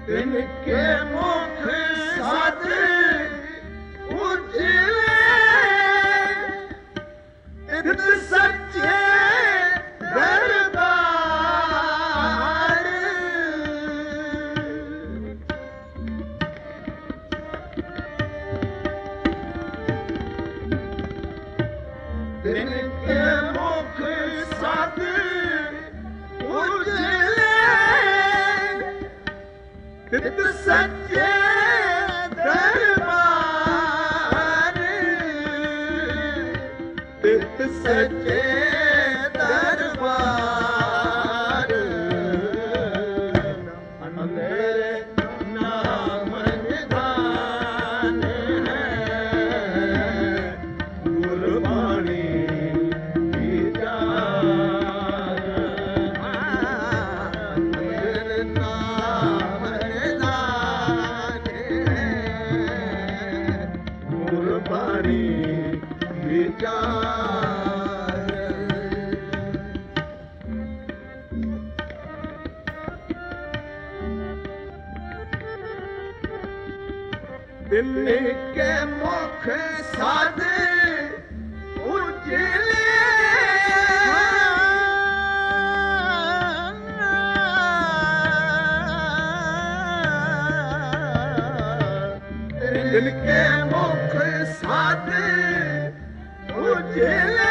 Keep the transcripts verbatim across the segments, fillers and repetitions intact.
तिनके मुख साध उजले तित सच्चे दरबार तिनके मुख साध उजले तित सच्चे दरबार तित सच्चे दरबार अंदर नाम निधान है गुरबाणी विचार अंदर नाम निधान है गुरबाणी विचार तिनके मुख साध उजले तिनके मुख साध उजले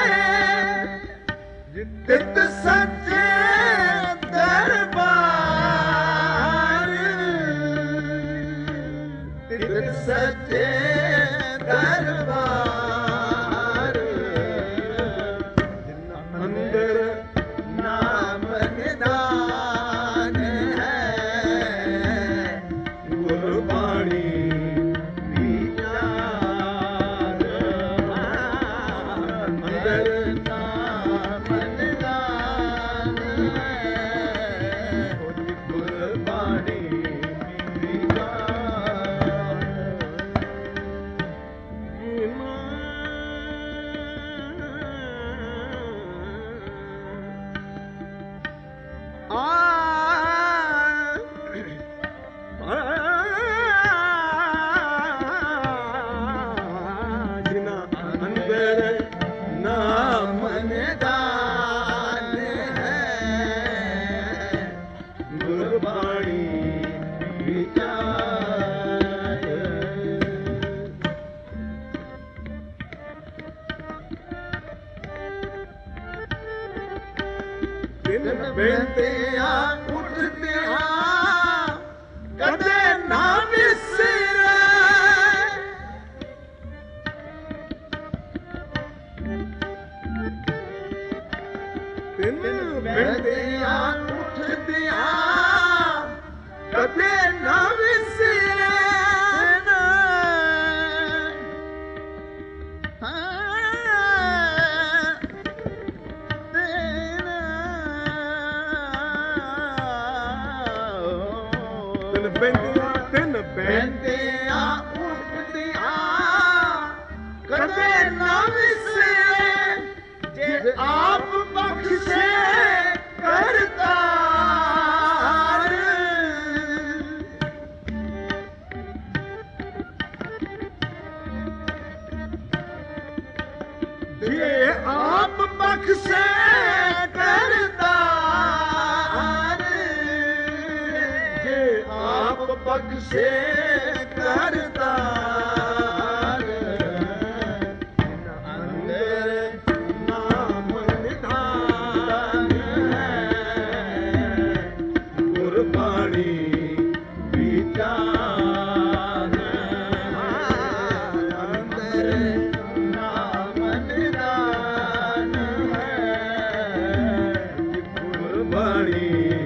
तित सच्चे दरबार तित सच्चे दरबार अंदर नाम निधान है गुरबाणी विचार अंदर नाम निधान है गुरबाणी जिना अंदर नाम निधान है गुरबाणी विचार दिन बेंतियां उठदियां कदे ना विसरे दिन बेंतियां उठदियां कदे ना विसरे ਤਿੰਨ ਬੈਂਦੀਆਂ ਉੱਠਦੀਆਂ ਕਦੇ ਨਾ ਵਿਸਰੇ ਜੇ ਆਪ ਬਖਸ਼ੇ ਕਰਤਾਰ ਜੇ ਆਪ ਬਖਸ਼ੇ ਕਰਤਾਰ ਜੇ ਆਪ ਬਖਸ਼ੇ ਕਰਤਾਰ ਅੰਦਰ ਨਾਮ ਨਿਧਾਨ ਹੈ ਗੁਰਬਾਣੀ ਵਿਚਾਰ ਅੰਦਰ ਨਾਮ ਨਿਧਾਨ ਹੈ ਗੁਰਬਾਣੀ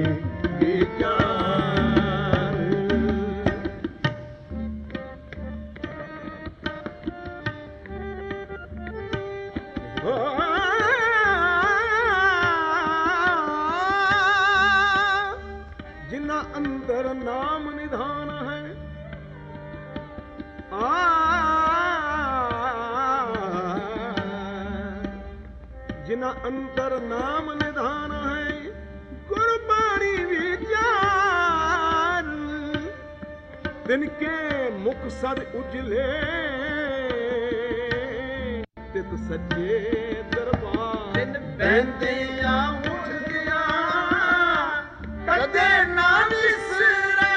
जिना अंदर नाम निधान है आ जिना अंदर नाम निधान है गुरबाणी विचार तिनके मुख सद उजले तित सच्चे दरबार। तिन बहंदियां उठदियां कदे ना विसरे।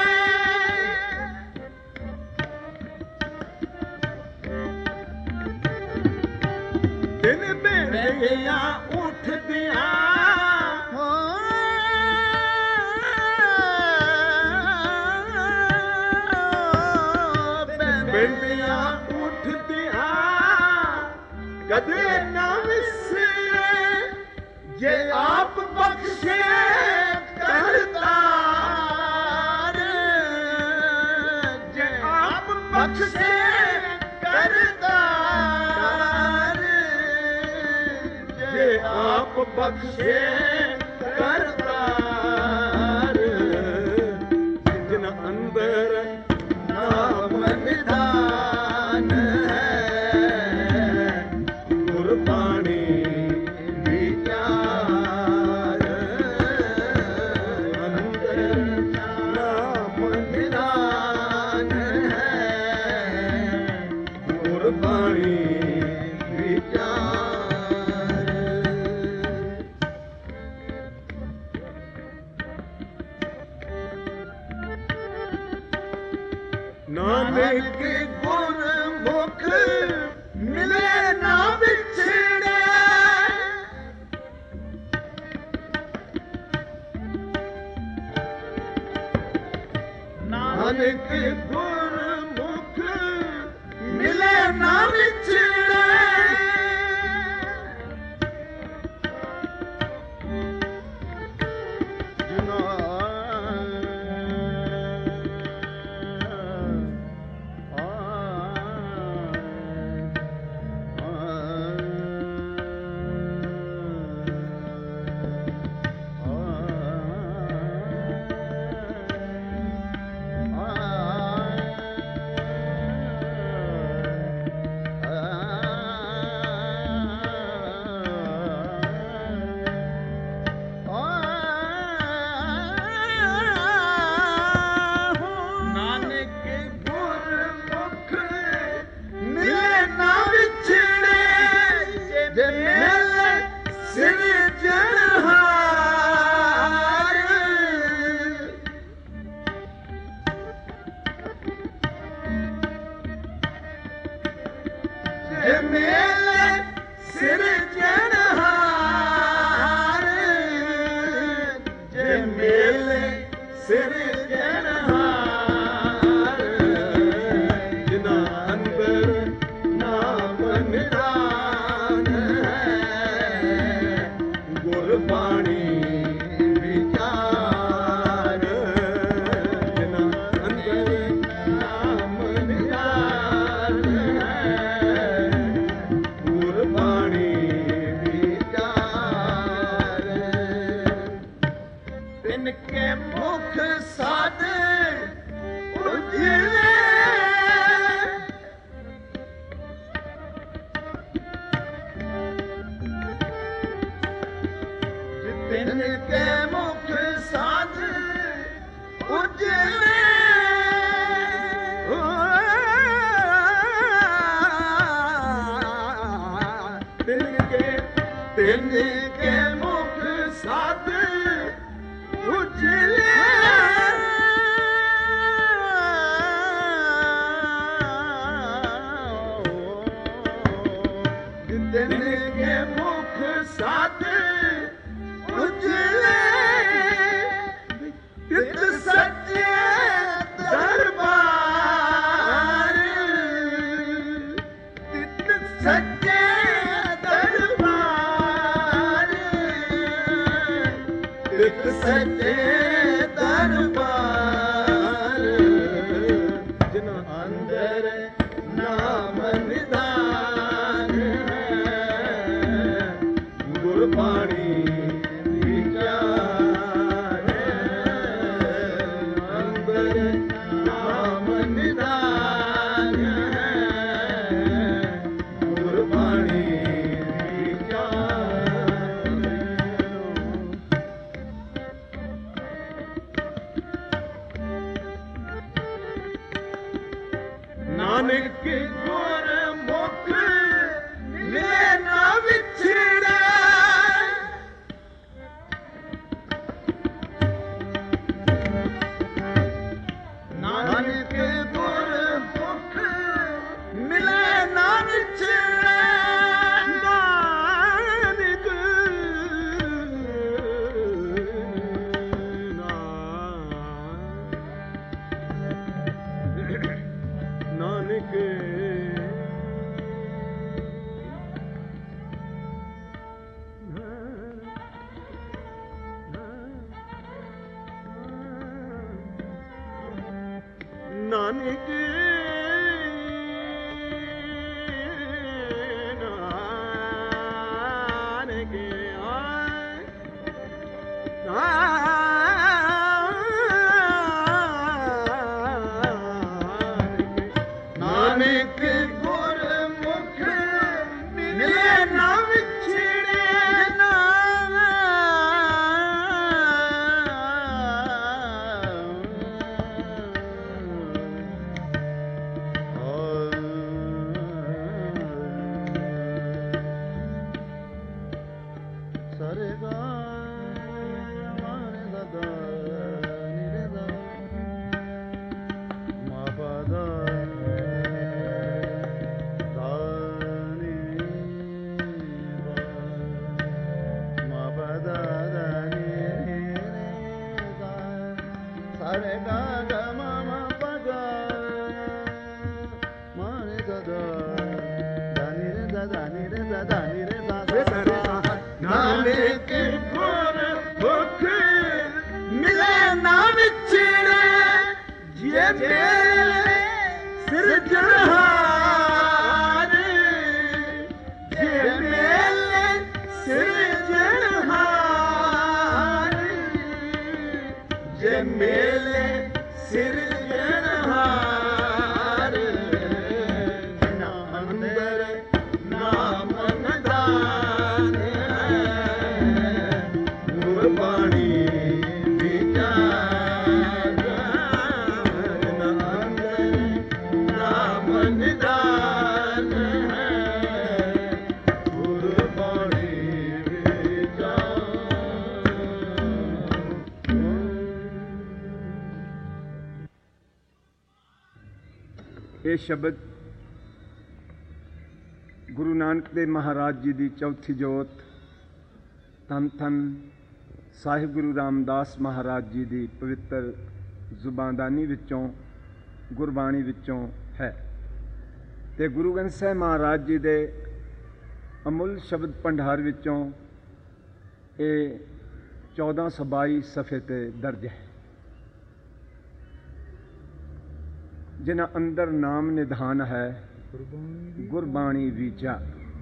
तिन बहंदियां उठदियां बहंदियां उठदियां कदे ना विसरे। जे आप बख्शे करतार, जे आप बख्शे करतार, जे आप बख्शे करतार। जिन अंदर नाम निधान है गुरबाणी विचार। अंदर नाम निधान है गुरबाणी विचार। नानक गुरमुख मिले ना बिछड़े। नानक गुरमुख मिले ना बिछड़े। नानक गुरमुख मिले ना बिछड़े। जे मिले सिरजनहार। जे मिले सिरजनहार। जे मिले सिरजनहार। जिना अंदर नाम निधान है गुरबाणी विचार। जिना अंदर नाम निधान है गुरबाणी विचार। तिनके मुख साध उजले। तिनके मुख साध उजले। तिनके तिनके मुख साध उजले। तिनके मुख साध उजले। तित सच्चे दरबार। तित सच्चे दरबार। तित सच्चे दरबार। जिना अंदर नाम निधान है गुरबाणी विचार। अंदर नाम निधान है गुरबाणी विचार। ਨਾਨਕ ਗੁਰਮੁਖ ਮਿਲੇ ਨਾ ਵਿਛੜੇ ਨਾਨਕ ਗੁਰਮੁਖ ਮਿਲੇ ਨਾ ਵਿਛੜੇ ਨਾਨਕ ਨਾਨਕ ਨਾਨਕ ਨਾਨਕ ਗੁਰਮੁਖ ਮਿਲੇ ਨਾ ਵਿਛੜੇ ਸਾਰੇ ਗਾ ਮਾਰੇ ਸਦਾ ਨਿਰੇ ਦਾ ਮਾ ਪਦਾ ਸਾਰੇ ਗਾ ਗਾ ਮਾ ਮਾ ਪਾ ਗਾ ਮਾਰੇ ਸਦਾ ਦਾਨੀ ਰੇ ਦਾ ਦਾਨੀ ਰੇ ਦਾ ਦਾਨੀ ਰੇ ਦਾ ਨਾਨਕ ਗੁਰਮੁਖ ਮਿਲੇ ਨਾ ਵਿਛੜੇ ਜੇ ਮੇਰੇ ਸਿਰਜਣਹਾਰ ਜੇ ਮੇਰੇ ਸਿਰਜਣਹਾਰ ਜੇ ਮੇਰੇ ਸਿਰਜਣਹਾਰ ਨਾ ਅੰਦਰ ਨਾਮ ਨਿਧਾਨ ਗੁਰਬਾਣੀ ਵਿਚਾਰ ਨਾ ਅੰਦਰ ਨਾਮ ਨਿਧਾਨ ਗੁਰਬਾਣੀ ਇਹ ਸ਼ਬਦ ਗੁਰੂ ਨਾਨਕ ਦੇਵ ਮਹਾਰਾਜ ਜੀ ਦੀ ਚੌਥੀ ਜੋਤ ਧੰਨ ਧੰਨ ਸਾਹਿਬ ਗੁਰੂ ਰਾਮਦਾਸ ਮਹਾਰਾਜ ਜੀ ਦੀ ਪਵਿੱਤਰ ਜ਼ੁਬਾਨਦਾਨੀ ਵਿੱਚੋਂ ਗੁਰਬਾਣੀ ਵਿੱਚੋਂ ਹੈ ਤੇ ਗੁਰੂ ਗ੍ਰੰਥ ਸਾਹਿਬ ਮਹਾਰਾਜ ਜੀ ਦੇ ਅਮੁੱਲ ਸ਼ਬਦ ਭੰਡਾਰ ਵਿੱਚੋਂ ਇਹ ਚੌਦਾਂ ਸੌ ਬਾਈ ਸਫ਼ੇ ਤੇ ਦਰਜ ਹੈ ਜਿਨ੍ਹਾਂ ਅੰਦਰ ਨਾਮ ਨਿਧਾਨ ਹੈ ਗੁਰਬਾਣੀ ਵਿਚਾ।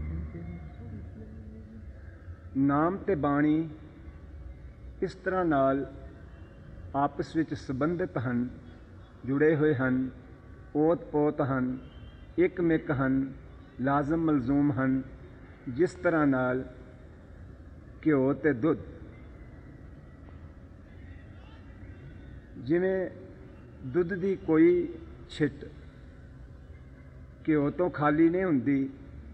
ਨਾਮ ਤੇ ਬਾਣੀ ਇਸ ਤਰ੍ਹਾਂ ਨਾਲ ਆਪਸ ਵਿੱਚ ਸੰਬੰਧਿਤ ਹਨ, ਜੁੜੇ ਹੋਏ ਹਨ, ਓਤ ਪੋਤ ਹਨ, ਇੱਕ ਮਿੱਕ ਹਨ, ਲਾਜ਼ਮ ਮਲਜ਼ੂਮ ਹਨ। ਜਿਸ ਤਰ੍ਹਾਂ ਨਾਲ ਘਿਓ ਤੇ ਦੁੱਧ, ਜਿਵੇਂ ਦੁੱਧ ਦੀ ਕੋਈ ਛਿੱਟ ਘਿਓ ਤੋਂ ਖਾਲੀ ਨਹੀਂ ਹੁੰਦੀ,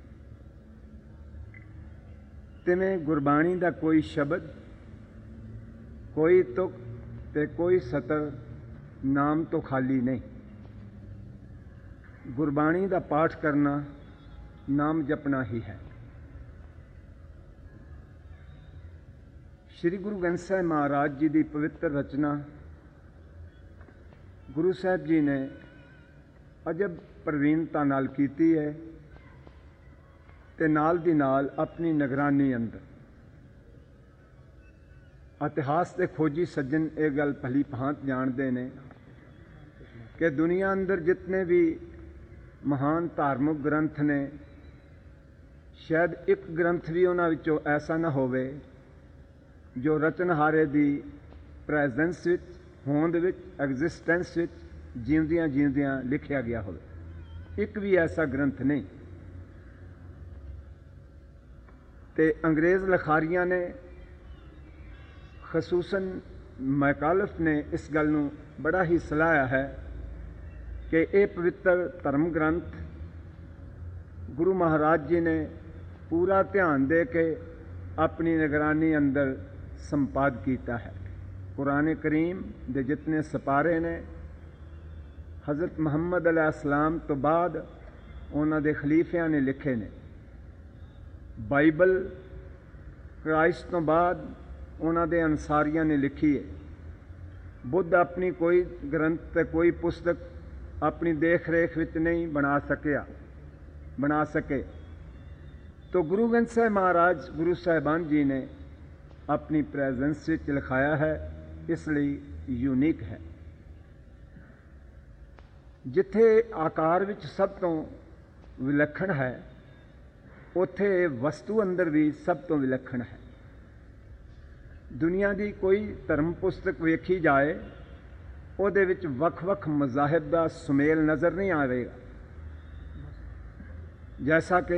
ਤਿਵੇਂ ਗੁਰਬਾਣੀ ਦਾ ਕੋਈ ਸ਼ਬਦ, ਕੋਈ ਤੁਕ ਤੇ ਕੋਈ ਸਤਰ ਨਾਮ ਤੋਂ ਖਾਲੀ ਨਹੀਂ। ਗੁਰਬਾਣੀ ਦਾ ਪਾਠ ਕਰਨਾ ਨਾਮ ਜਪਣਾ ਹੀ ਹੈ। ਸ਼੍ਰੀ ਗੁਰੂ ਗ੍ਰੰਥ ਸਾਹਿਬ ਮਹਾਰਾਜ ਜੀ ਦੀ ਪਵਿੱਤਰ ਰਚਨਾ ਗੁਰੂ ਸਾਹਿਬ ਜੀ ਨੇ ਅਜਬ ਪ੍ਰਵੀਨਤਾ ਨਾਲ ਕੀਤੀ ਹੈ ਤੇ ਨਾਲ ਦੀ ਨਾਲ ਆਪਣੀ ਨਿਗਰਾਨੀ ਅੰਦਰ। ਇਤਿਹਾਸ ਦੇ ਖੋਜੀ ਸੱਜਣ ਇਹ ਗੱਲ ਭਲੀ ਭਾਂਤ ਜਾਣਦੇ ਨੇ ਕਿ ਦੁਨੀਆ ਅੰਦਰ ਜਿਤਨੇ ਵੀ ਮਹਾਨ ਧਾਰਮਿਕ ਗ੍ਰੰਥ ਨੇ, ਸ਼ਾਇਦ ਇੱਕ ਗ੍ਰੰਥ ਵੀ ਉਹਨਾਂ ਵਿੱਚੋਂ ਐਸਾ ਨਾ ਹੋਵੇ ਜੋ ਰਚਨਹਾਰੇ ਦੀ ਪ੍ਰੈਜ਼ੈਂਸ ਵਿੱਚ, ਹੋਂਦ ਵਿੱਚ, ਐਗਜ਼ਿਸਟੈਂਸ ਵਿੱਚ ਜਿਉਂਦਿਆਂ ਜਿਉਂਦਿਆਂ ਲਿਖਿਆ ਗਿਆ ਹੋਵੇ। ਇੱਕ ਵੀ ਐਸਾ ਗ੍ਰੰਥ ਨਹੀਂ। ਤੇ ਅੰਗਰੇਜ਼ ਲਿਖਾਰੀਆਂ ਨੇ, ਖਸੂਸਨ ਮੈਕਾਲਫ ਨੇ ਇਸ ਗੱਲ ਨੂੰ ਬੜਾ ਹੀ ਸਲਾਹਿਆ ਹੈ कि ये पवित्र धर्म ग्रंथ गुरु महाराज जी ने पूरा ध्यान दे के अपनी निगरानी अंदर संपाद किया है। कुरान करीम दे जितने सपारे ने हज़रत मुहम्मद अलैहिस्सलाम तो बाद उन्हां दे खलीफियां ने लिखे ने। बाइबल क्राइस्ट तो बाद उन्हां दे अंसारियां ने लिखी है। बुद्ध अपनी कोई ग्रंथ ते कोई पुस्तक अपनी देख रेख विच नहीं बना सकिया बना सके तो गुरु ग्रंथ साहिब महाराज गुरु साहिबान जी ने अपनी प्रेजेंस विच लिखाया है, इसलिए यूनिक है। जिथे आकार विच सब तो विलक्षण है, उथे वस्तु अंदर भी सब तो विलक्षण है। दुनिया की कोई धर्म पुस्तक वेखी जाए, उहदे विच वख-वख मज़ाहिब दा सुमेल नज़र नहीं आएगा। जैसा कि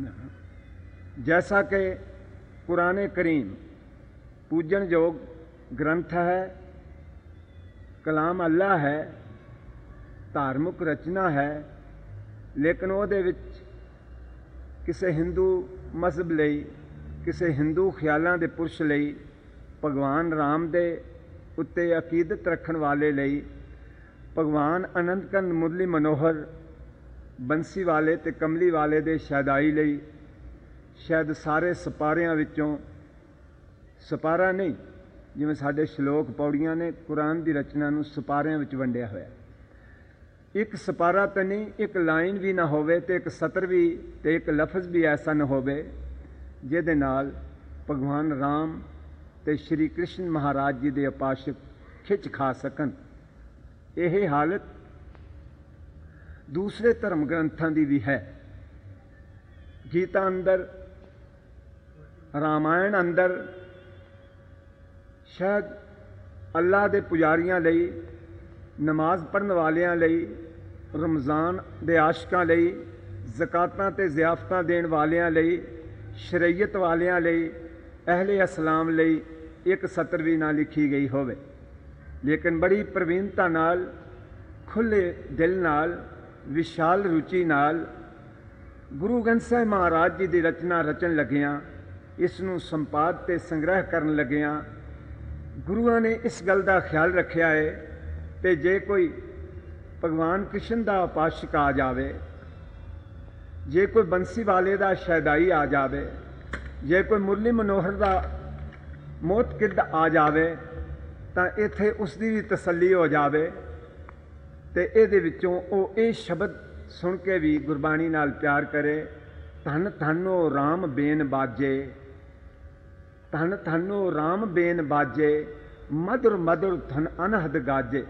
जैसा कि कुरान करीम पूजन योग ग्रंथ है, कलाम अल्लाह है, धार्मिक रचना है, लेकिन उहदे विच किसी हिंदू मजहब लई, किसी हिंदू ख्यालों के पुरुष लई, भगवान राम दे उत्ते अकीदत रखण वाले लई, भगवान अनंत कंद मुरली मनोहर बंसी वाले ते कमली वाले दे शहदाई लई शायद सारे सपारियां विचों सपारा नहीं, जिवें साडे श्लोक पौड़ियां ने कुरान की रचना नूं सपारियां विच वंडिया होया। एक सपारा तो नहीं, एक लाइन भी ना होवे ते एक सतर भी ते एक लफज भी ऐसा न होवे जिहदे नाल भगवान राम ते श्री कृष्ण महाराज जी दे उपासक खिच खा सकन। यह हालत दूसरे धर्म ग्रंथों की भी है। गीता अंदर, रामायण अंदर शायद अल्लाह दे पुजारियां लई, नमाज पढ़न वालियां लई, रमज़ान दे आशकां लई, ज़कातां ते ज़ियाफतां देण वालियां लई, शरीयत वालियां लई, अहले इस्लाम लई एक सतर भी ना लिखी गई होवे, लेकिन बड़ी प्रवीणता नाल, खुले दिल नाल, विशाल रुचि नाल गुरु ग्रंथ साहिब महाराज जी की रचना रचन लगियां, इसनूं संपाद ते संग्रह करन लगियां गुरुआं ने इस गल का ख्याल रखिया है कि जे कोई भगवान कृष्ण का उपासक आ जावे, जे कोई बंसी वाले का शहदाई आ जावे, जे कोई मुरली मनोहर का मोतकिद आ जावे, तो इत्थे उसकी भी तसल्ली हो जावे ते इहदे विचों ओह ये शब्द सुन के भी गुरबाणी नाल प्यार करे, धन धनो राम बेन बाजे, धन धनो राम बेन बाजे, मधुर मधुर धन अनहद गाजे।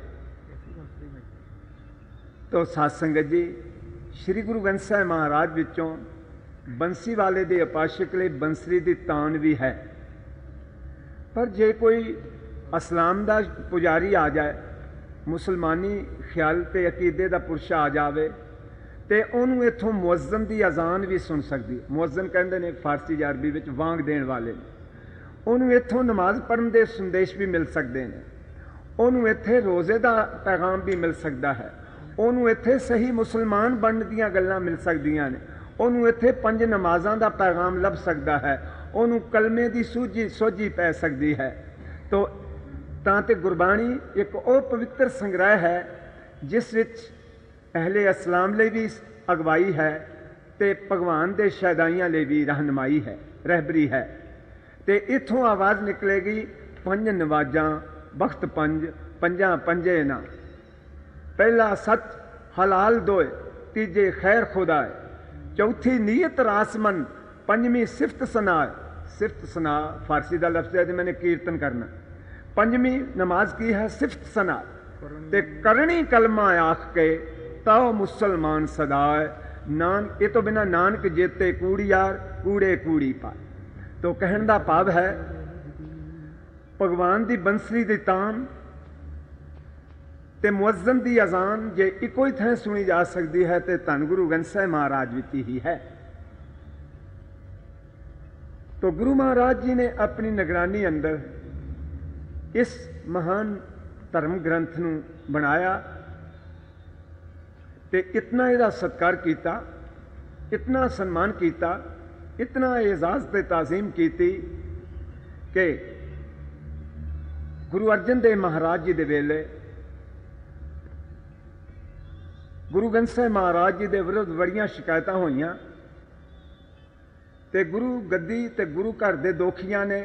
तो साध संगत जी, श्री गुरु ग्रंथ साहिब महाराज विचों बंसी वाले दे उपासक लई बंसरी दी तान भी है, पर जे कोई इस्लाम दा पुजारी आ जाए, मुसलमानी ख्याल ते अकीदे दा पुरुष आ जावे ते उन्होंने इत्थों मुअज्जन की अजान भी सुन सकती। मुअज्जन कहते हैं फारसी या अरबी में वांग देने वाले, उन्होंने इत्थों नमाज पढ़न के संदेश भी मिल सकते हैं, उन्होंने इत्थे रोज़े का पैगाम भी मिल सकता है, उन्होंने इत्थे सही मुसलमान बनने दीयां गल्लां मिल सकदियां ने, उन्होंने इत्थे पंज नमाज़ां का पैगाम लभ सकता है, उन्होंने कलमे की सूझी सोझी पै सकती है। तो तां ते गुरबाणी एक वो पवित्र संग्रह है जिस विच अहले इस्लाम लिए भी अगवाई है ते भगवान दे शहदाइयां लिए भी रहनुमाई है, रहबरी है। ते इत्थों आवाज़ निकलेगी पंज नवाजां बख्त पंज पंजा पंजे ना, पहला सच हलाल दोए, तीजे खैर खुदाए, चौथी नीयत रासमन, पंजवीं सिफत सना। सिफत सना फारसी का लफ्ज़ है, मैंने कीर्तन करना। पंजवीं नमाज की है सिफत सना, ते करनी कलमा आख के ताओ मुसलमान सदाए, नान ये तो बिना नानक जेते कूड़ियार कूड़े कूड़ी पाए। तो कहने का भाव है भगवान की बंसरी की तान ते मुअज्जन की अजान जे इको ही थां सुनी जा सकती है तो धन गुरु ग्रंथ साहिब महाराज विच ही है। तो गुरु महाराज जी ने अपनी निगरानी अंदर इस महान धर्म ग्रंथ नूं बनाया ਤੇ इतना ਇਹਦਾ ਸਤਿਕਾਰ ਕੀਤਾ, इतना ਸਨਮਾਨ ਕੀਤਾ, इतना एजाज़ ते ताज़ीम की कि गुरु अर्जन देव महाराज जी दे वेले गुरु ग्रंथ साहिब महाराज जी दे विरुद्ध बड़ियां शिकायतां होईयां ते गुरु गद्दी ते गुरु घर दे दोखियां ने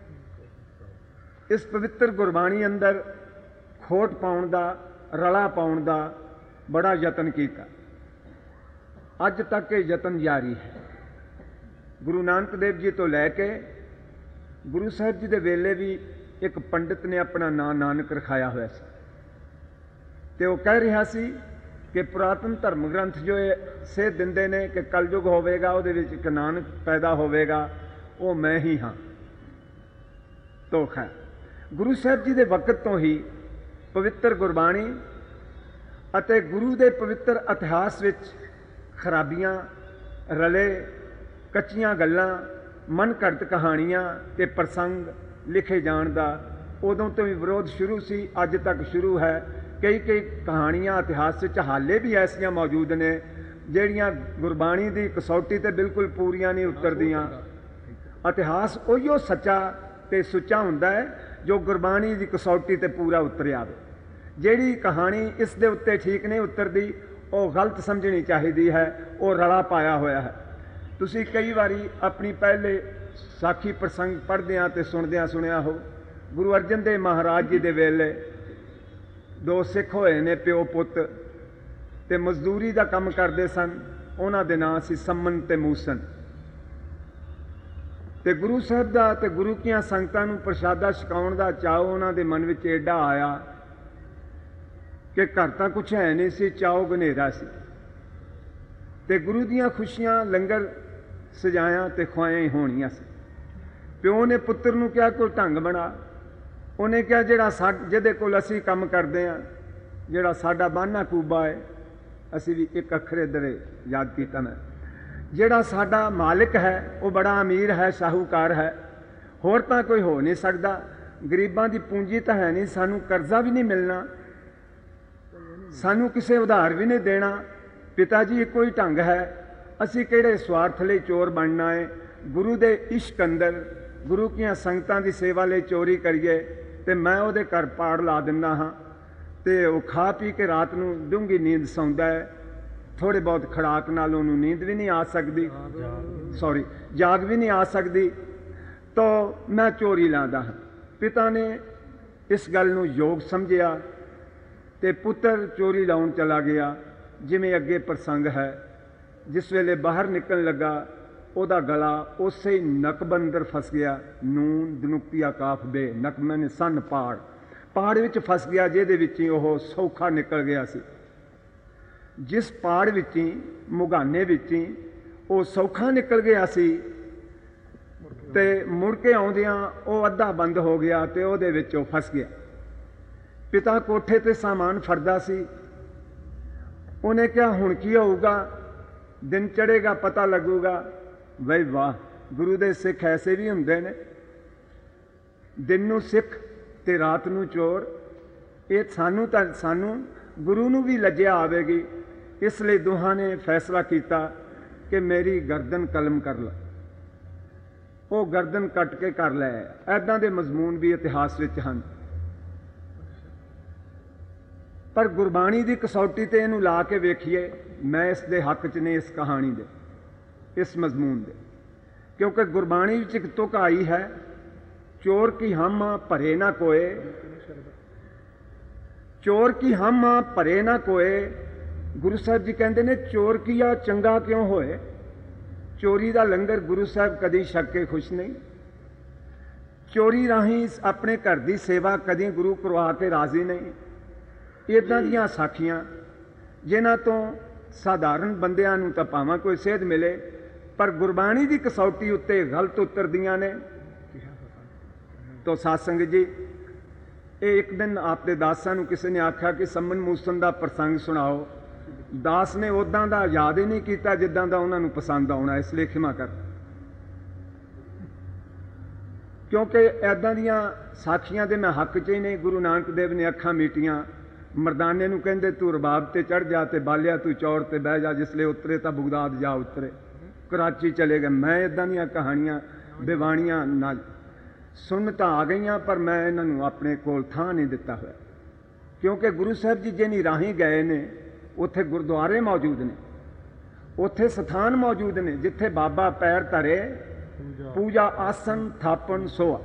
इस पवित्र गुरबाणी अंदर खोट पाउण दा, रला पाउण दा बड़ा यतन किया। अज तक ये यतन जारी है। गुरु नानक देव जी तो लैके गुरु साहिब जी दे वेले भी एक पंडित ने अपना नाम नानक रखाया हुआ सी ते वो कह रहा सी कि पुरातन धर्म ग्रंथ जो सेध दिंदे ने कि कलयुग होवेगा, उहदे विच एक नानक पैदा होवेगा, वो मैं ही हाँ। तो खैर गुरु साहिब जी दे वक्त तो ही पवित्र गुरबाणी अते गुरु दे पवित्र इतिहास विच खराबियां, रले कच्चियां गल्लां, मन घड़त कहानियां ते प्रसंग लिखे जाण दा उदों तो भी विरोध शुरू सी, अज तक शुरू है। कई कई कहानियां इतिहास विच हाले भी ऐसियां मौजूद ने जिहड़ियां गुरबाणी दी कसौटी ते बिल्कुल पूरियां नहीं उतरदियां। इतिहास उहिओ सच्चा ते सुच्चा हुंदा है जो गुरबाणी दी कसौटी ते पूरा उतरिया आवे। जिहड़ी कहानी इस दे उत्ते ठीक नहीं उतरदी वो गलत समझनी चाहिदी है, वो रला पाया होया है। तुसी कई बारी अपनी पहले साखी प्रसंग पढ़द्या ते सुनद्या सुनिया हो, गुरु अर्जन देव महाराज जी दे वेले दो सिख होए ने प्यो पुत ते मजदूरी दा काम करदे सन। उन्हां दे नाम सी सम्मन ते मूसन। ते गुरु साहिब दा ते गुरु कीआं संगतां नूं प्रसादा छकाउण दा चाओ उन्हां दे मन विच एडा आया कि घर तां कुछ है नहीं सी, चाओ घनेरा सी। ते गुरु दियां खुशियां लंगर सजाया ते खुआया ही होणियां सी। प्यो ने पुत्र नूं कहा कोई ढंग बना, उन्हें कहा जिहड़ा सा जिहदे कोल असीं काम करदे हां, जिहड़ा साडा बाना कूबा है, असीं भी एक अखर इधर याद कीता मैं, जिहड़ा साडा मालिक है वो बड़ा अमीर है, साहूकार है, होर तां कोई हो नहीं सकदा। गरीबां दी पूंजी तां है नहीं, सानूं करजा भी नहीं मिलना, सानूं किसे उधार भी नहीं देना। पिता जी इक्को ही ढंग है, असीं किहड़े स्वार्थ लई चोर बनना है। गुरु दे इश्क अंदर गुरु कीआं संगतां दी सेवा लई चोरी करिए ते मैं उहदे घर पाड़ ला दिंदा हाँ ते वो खा पी के रात नूं डूंगी नींद सौंदा है। थोड़े बहुत खड़ाक नाल उहनूं नींद भी नहीं आ सकदी, सॉरी जाग भी नहीं आ सकदी, तो मैं चोरी लांदा हाँ। पिता ने इस गल नूं योग समझिया ते पुत्र चोरी लाउण चला गया। जिवें अगे प्रसंग है, जिस वेले बाहर निकलण लगा उहदा गला उसे ही नकबंदर फस गया। नून दनुक्तिया काफ दे नक मैंने सन पाड़ पाड़ विच फस गया, जिहदे विच ही ओह सौखा निकल गया सी। जिस पाड़ विच ही मुगाने विच ही ओह सौखा निकल गया सी ते मुड़ के आउंदियां ओह अद्धा बंद हो गया ते ओहदे विच ओह फस गया। पिता कोठे ते सामान फड़दा सी। उन्हें क्या हुण की होऊगा, दिन चढ़ेगा पता लगूगा। बई वाह, गुरु दे सिख ऐसे भी हुंदे ने, दिन नूं सिख ते रात नूं चोर। ये सानू तां सानू गुरु नूं भी लज्जा आवेगी। इसलिए दोहां ने फैसला किया कि मेरी गर्दन कलम कर ला। वो गर्दन कट के कर लै। ऐदां दे मजमून भी इतिहास विच हन, पर गुरबाणी की कसौटी ते इहनूं ला के वेखिए। मैं इस दे हक च नहीं, इस कहानी दे, इस मजमून दे, क्योंकि गुरबाणी विच एक तुक आई है, चोर की हम भरे ना कोए, चोर की हम भरे ना कोए। गुरु साहब जी कहते ने चोर किया चंगा क्यों होए। चोरी का लंगर गुरु साहब कदी छक के खुश नहीं। चोरी राही अपने घर की सेवा कदी गुरु करवा के राजी नहीं। इदां दियां साखियां जिन्हां तो साधारण बंदियां नूं तां भावें कोई सेध मिले, पर गुरबाणी की कसौटी उत्ते गलत उतरदियां ने। तो सत्संग जी, ये एक दिन आपके दासां नूं किसी ने आख्या कि सम्मन मूसन का प्रसंग सुनाओ। दास ने उदां दा याद ही नहीं किया जिदां दा उन्हां नूं पसंद आउणा, इसलिए खिमा कर, क्योंकि ऐदां दियां साखियां दे मैं हक च ही नहीं। गुरु नानक देव ने अखां मीटियां ਮਰਦਾਨੇ ਨੂੰ ਕਹਿੰਦੇ ਤੂੰ ਰਬਾਬ ਤੇ ਚੜ੍ਹ ਜਾ, ਤੇ ਬਾਲਿਆ ਤੂੰ ਚੌੜ ਤੇ ਬਹਿ ਜਾ, ਜਿਸਲੇ ਉਤਰੇ ਤਾਂ ਬਗਦਾਦ ਜਾ ਉਤਰੇ, ਕਰਾਚੀ ਚਲੇ ਗਏ। ਮੈਂ ਇੱਦਾਂ ਦੀਆਂ ਕਹਾਣੀਆਂ ਬਿਵਾਣੀਆਂ ਨਾਲ ਸੁਣ ਤਾਂ ਆ ਗਈਆਂ, ਪਰ ਮੈਂ ਇਹਨਾਂ ਨੂੰ ਆਪਣੇ ਕੋਲ ਥਾਂ ਨਹੀਂ ਦਿੱਤਾ ਹੋਇਆ, ਕਿਉਂਕਿ ਗੁਰੂ ਸਾਹਿਬ ਜੀ ਜਿਹਨੀ ਰਾਹੀਂ ਗਏ ਨੇ ਉੱਥੇ ਗੁਰਦੁਆਰੇ ਮੌਜੂਦ ਨੇ, ਉੱਥੇ ਸਥਾਨ ਮੌਜੂਦ ਨੇ ਜਿੱਥੇ ਬਾਬਾ ਪੈਰ ਧਰੇ ਪੂਜਾ ਆਸਨ ਥਾਪਣ ਸੋਆ।